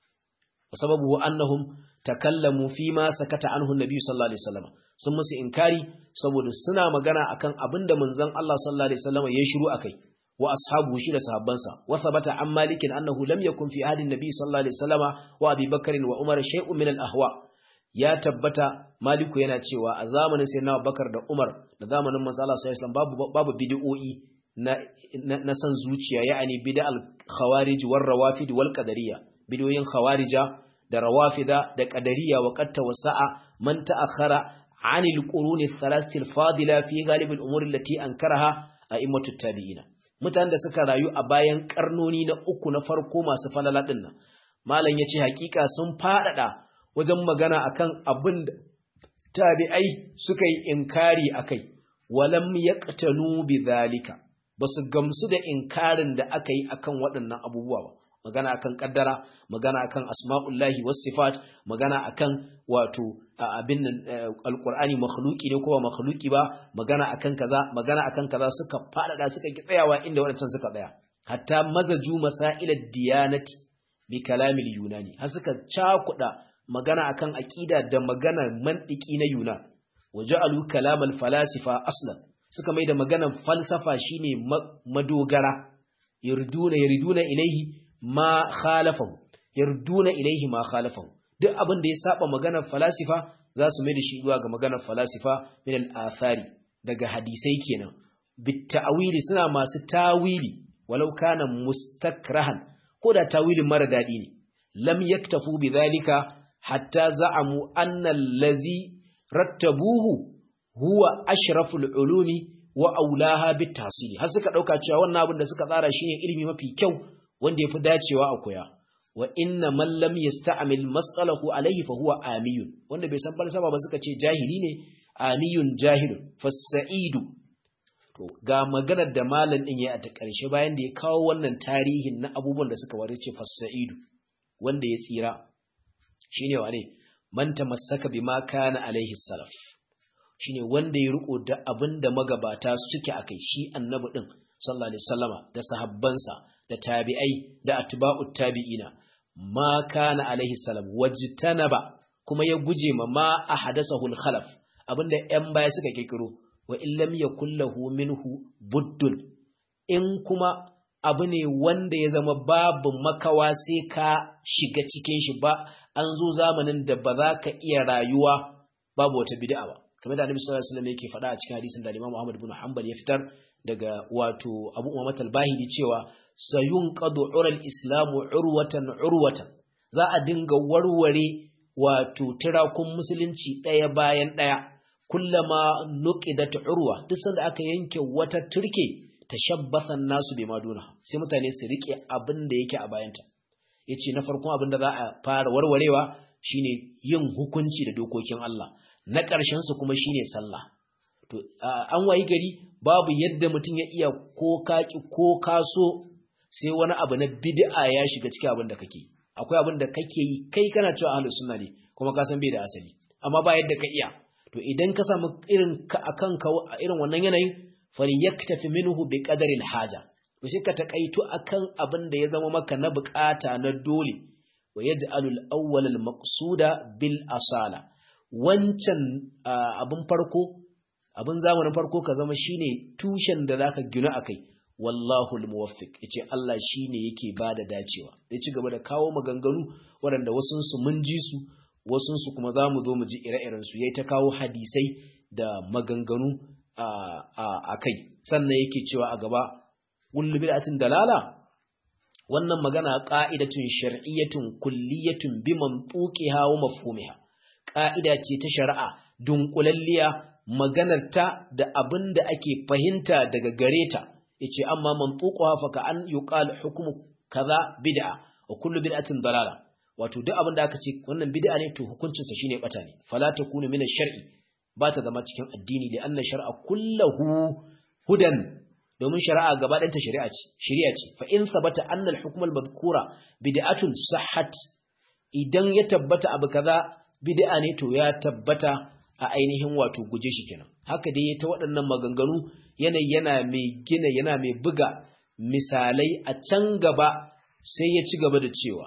wa sababu annahum takallamu fi ma sakata anhu nabi sallallahu alaihi wasallam sun musu inkari saboda suna magana akan abinda manzon Allah sallallahu alaihi wasallam ya shiru akai wa ashabu shi da sahabbansa wa thabata an malikin annahu lam yakun fi ahdi nabi sallallahu alaihi wasallama wa abi bakr wa umar shay'un min al-ahwa ya tabbata maliku yana cewa a zamanin sayyidina Abubakar da Umar da zamanin manzo Allah sallallahu alaihi wasallam babu babu bid'o'i na na san zuciya yani bid'al khawarij war rawafid wal qadariyya bid'o'in khawarija da rawafida da qadariyya wa qad tawassa'a man ta'akhkhara 'anil quruni thalathati al-fadila fi ghalib al-umur allati ankaraha a'immatut tabi'ina mutanen da suka rayu a bayan karnoni na uku na farko masu falala dinnan malam yace hakika sun fadada wajen magana akan abin da tabi'ai suka yi inkari akai walam yaqtanu bidhalika basu gamsu da inkarin da aka yi akan waɗannan abubuwa ba magana akan kaddara magana akan asma'ullahi was sifat magana akan wato abin alqur'ani makhluqi ne ko ba makhluqi ba magana akan kaza magana akan kaza suka fadada suka ki tsayawa inda waɗancan suka tsaya hatta mazaju masailad diyanati bi kalamil yunani har suka cakuda magana akan aqida da magana mantiki na Yunan waja'alu kalamal falasifa aslan suka mai da maganar falsafa shine madogara yurduna yuriduna ilaihi ma khalafahu yurduna ilaihi ma khalafahu duk abin da ya saba maganar falasifa za su mai da shi zuwa ga maganar falasifa min al-athari daga hadisai kenan bit ta'wili suna masu tawili walau kana mustakrahan ko da tawilin mara dadi ne lam yaktafu bidhalika hatta za'amu anna allazi rattabuhu huwa ashraful ulumi wa aulaha bitahsili har suka dauka cewa wannan abin da suka tsara shine ilimi mafi kyau wanda yafi dacewa a koya wa inna man lam yasta'mil masqalahu alayhi fa huwa amiyun wanda bai san falsafa ba suka ce jahili ne amiyun jahilun fasaidu to ga maganar da malam din yayi a ta karshe bayan da ya kawo wannan tarihin na abubuwan da suka ware ce fasaidu wanda ya tsira shine wane man tamassaka bima kana alaihi salaf shine wanda ya riko da abinda magabata suke akai shi annabi din sallallahu alaihi wasallama da sahabbansa da tabi'ai da atba'ut tabi'ina ma kana alaihi salam wajtanaba kuma ya guje ma ma ahdathahu al-khalaf abinda ƴan baya suka kirkiro wa illam yakul lahu minhu buddun in kuma abu ne wanda ya zama babu makawa sai ka shiga cikin shi ba an zo zamanin da ba za ka iya rayuwa babu wata bid'a ba kamar da Annabi sallallahu alaihi wasallam yake faɗa a cikin hadisin da Imam Ahmad ibn Hanbal ya fitar daga wato Abu Umamah al-Bahili cewa sayunqadu ural islamu urwatan urwatan za a dinga warware wato tirakun musulunci daya bayan daya kullama nuqidat urwa duk sanda aka yanke wata turke tashabbathan nasu bima duna sai mutane su rike abin da yake a bayanta yace na farkon abin da za a fara warwarewa shine yin hukunci da dokokin Allah na ƙarshen su kuma shine sallah to an wayi gari babu yadda mutum ya iya ko kaki ko kaso sai wani abu na bid'a ya shiga cikin abin da kake akwai abin da kake yi kai kana cewa ahlus sunna ne kuma ka san bai da asali amma ba yadda ka iya to idan ka samu irin ka akan ka irin wannan yanayin falyaktafi minhu biqadari alhaja to sai ka takaitu akan abin da ya zama maka na bukata na dole wa yaj'alu al-awwal al-maqsuda bil asala wancan abin farko abin zamanin farko ka zama shine tushen da zaka gina akai wallahu al-muwaffiq yace Allah shine yake bada dacewa ya ci gaba da kawo maganganu waɗanda wasun su mun ji su wasun su kuma zamu zo mu ji ire-iren su yayi ta kawo hadisai da maganganu a a kai sannan yake cewa a gaba kullu bid'atin dalala wannan magana qa'idatun shar'iyyatun kulliyatun bi mantuqiha wa mafhumiha qa'ida ce ta shari'a dunkulalliya maganarta da abinda ake fahimta daga gareta yace amma mantuquha fa ka an yuqal hukmu kaza bid'a wa kullu bid'atin dalala wato duk abinda aka ce wannan bid'a ne to hukuncin sa shine bata ne fala takunu min ash-shar'i ba ta zama cikin addini da anna shar'a kullahu hudan domin shari'a gaba ɗanta shari'a ce shari'a ce fa in sabata anna al-hukm al-madhkura bid'atun sahhat idan ya tabbata abu kaza bid'a ne to ya tabbata a ainihin wato guje shi kenan haka dai ta waɗannan maganganu yanayi yana mai gina yana mai buga misalai a can gaba sai ya ci gaba da cewa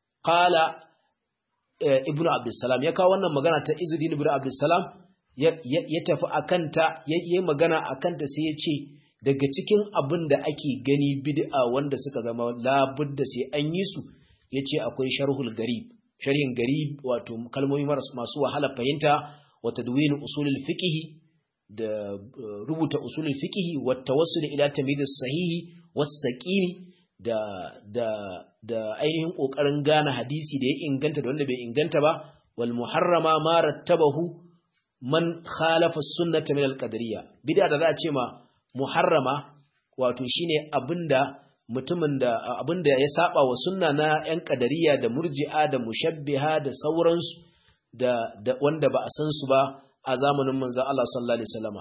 qala ibnu abdussalam ya kawo wannan magana ta izuddin ibnu abdussalam ya tafi akanta yayi magana akanta sai ya ce daga cikin abin da ake gani bid'a wanda suka zama labudda sai an yi su yace akwai sharhul garib sharhin garib wato kalmomi masu wahala fahimta wa tadwin usulul fiqh da rubuta usulul fiqh wa tawassul ila tamyiz as-sahih was-saqim da da da ainihin kokarin gane hadisi da ya inganta da wanda bai inganta ba wal muharrama ma rattabahu man khalafa as-sunnah min al-qadariyya bid'a da za a ce ma muharrama wato shine abinda mutumin da abinda ya saba wa sunna na ƴan qadariyya da murji'a da mushabbiha da sauransu da, da wanda ba a san su ba a zamanin manzo Allah sallallahu alaihi wasallama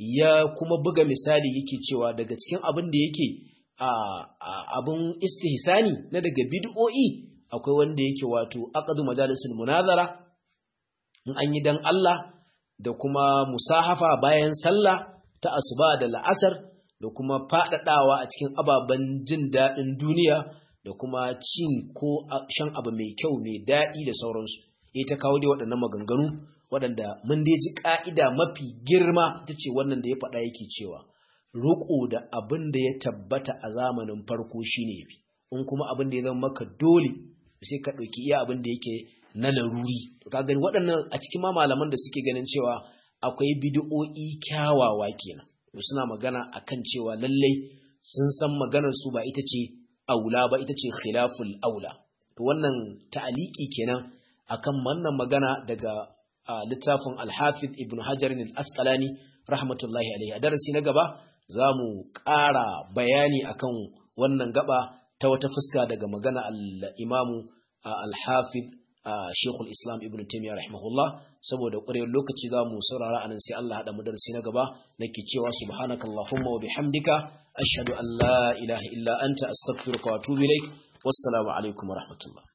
ya kuma buga misali yake cewa daga cikin abin da yake a, a abun istihsani na daga bid'o'i akwai wanda yake wato aqdu majalisul munazara in an yi dan Allah da kuma musahafa bayan sallah ta asuba da la'asar da kuma faɗaɗawa a cikin ababen jin daɗin duniya da kuma cin ko shan abu mai kyau mai daɗi da sauransu ya ta kawo dai waɗannan maganganu waɗanda mun dai ji ƙa'ida mafi girma ta ce wannan da ya faɗa yake cewa roƙo da abin da ya tabbata a zamanin farko shine yafi in kuma abin da ya zama maka dole sai ka ɗauki iya abin da yake na laruri ka gani waɗannan a cikin ma malaman da suke ganin cewa akwai bid'o'i kyawawa kenan suna magana akan cewa lallai sun san maganar su ba ita ce aula ba ita ce khilaful aula to wannan ta'aliki kenan akan wannan magana daga littafin al-Hafiz Ibn Hajar al-Asqalani rahmatullahi alaihi a darasi na gaba zamu ƙara bayani akan wannan gaba ta wata fuska daga magana al-Imam al-Hafiz Sheikhul Islam Ibn Taymiyyah rahimahullah saboda ƙwarewar lokaci za mu saurara anan sai Allah haɗa mu darasi na gaba nake cewa subhanakallahumma wa bihamdika ashhadu an la ilaha illa anta astaghfiruka wa atubu ilaik wassalamu alaikum wa rahmatullah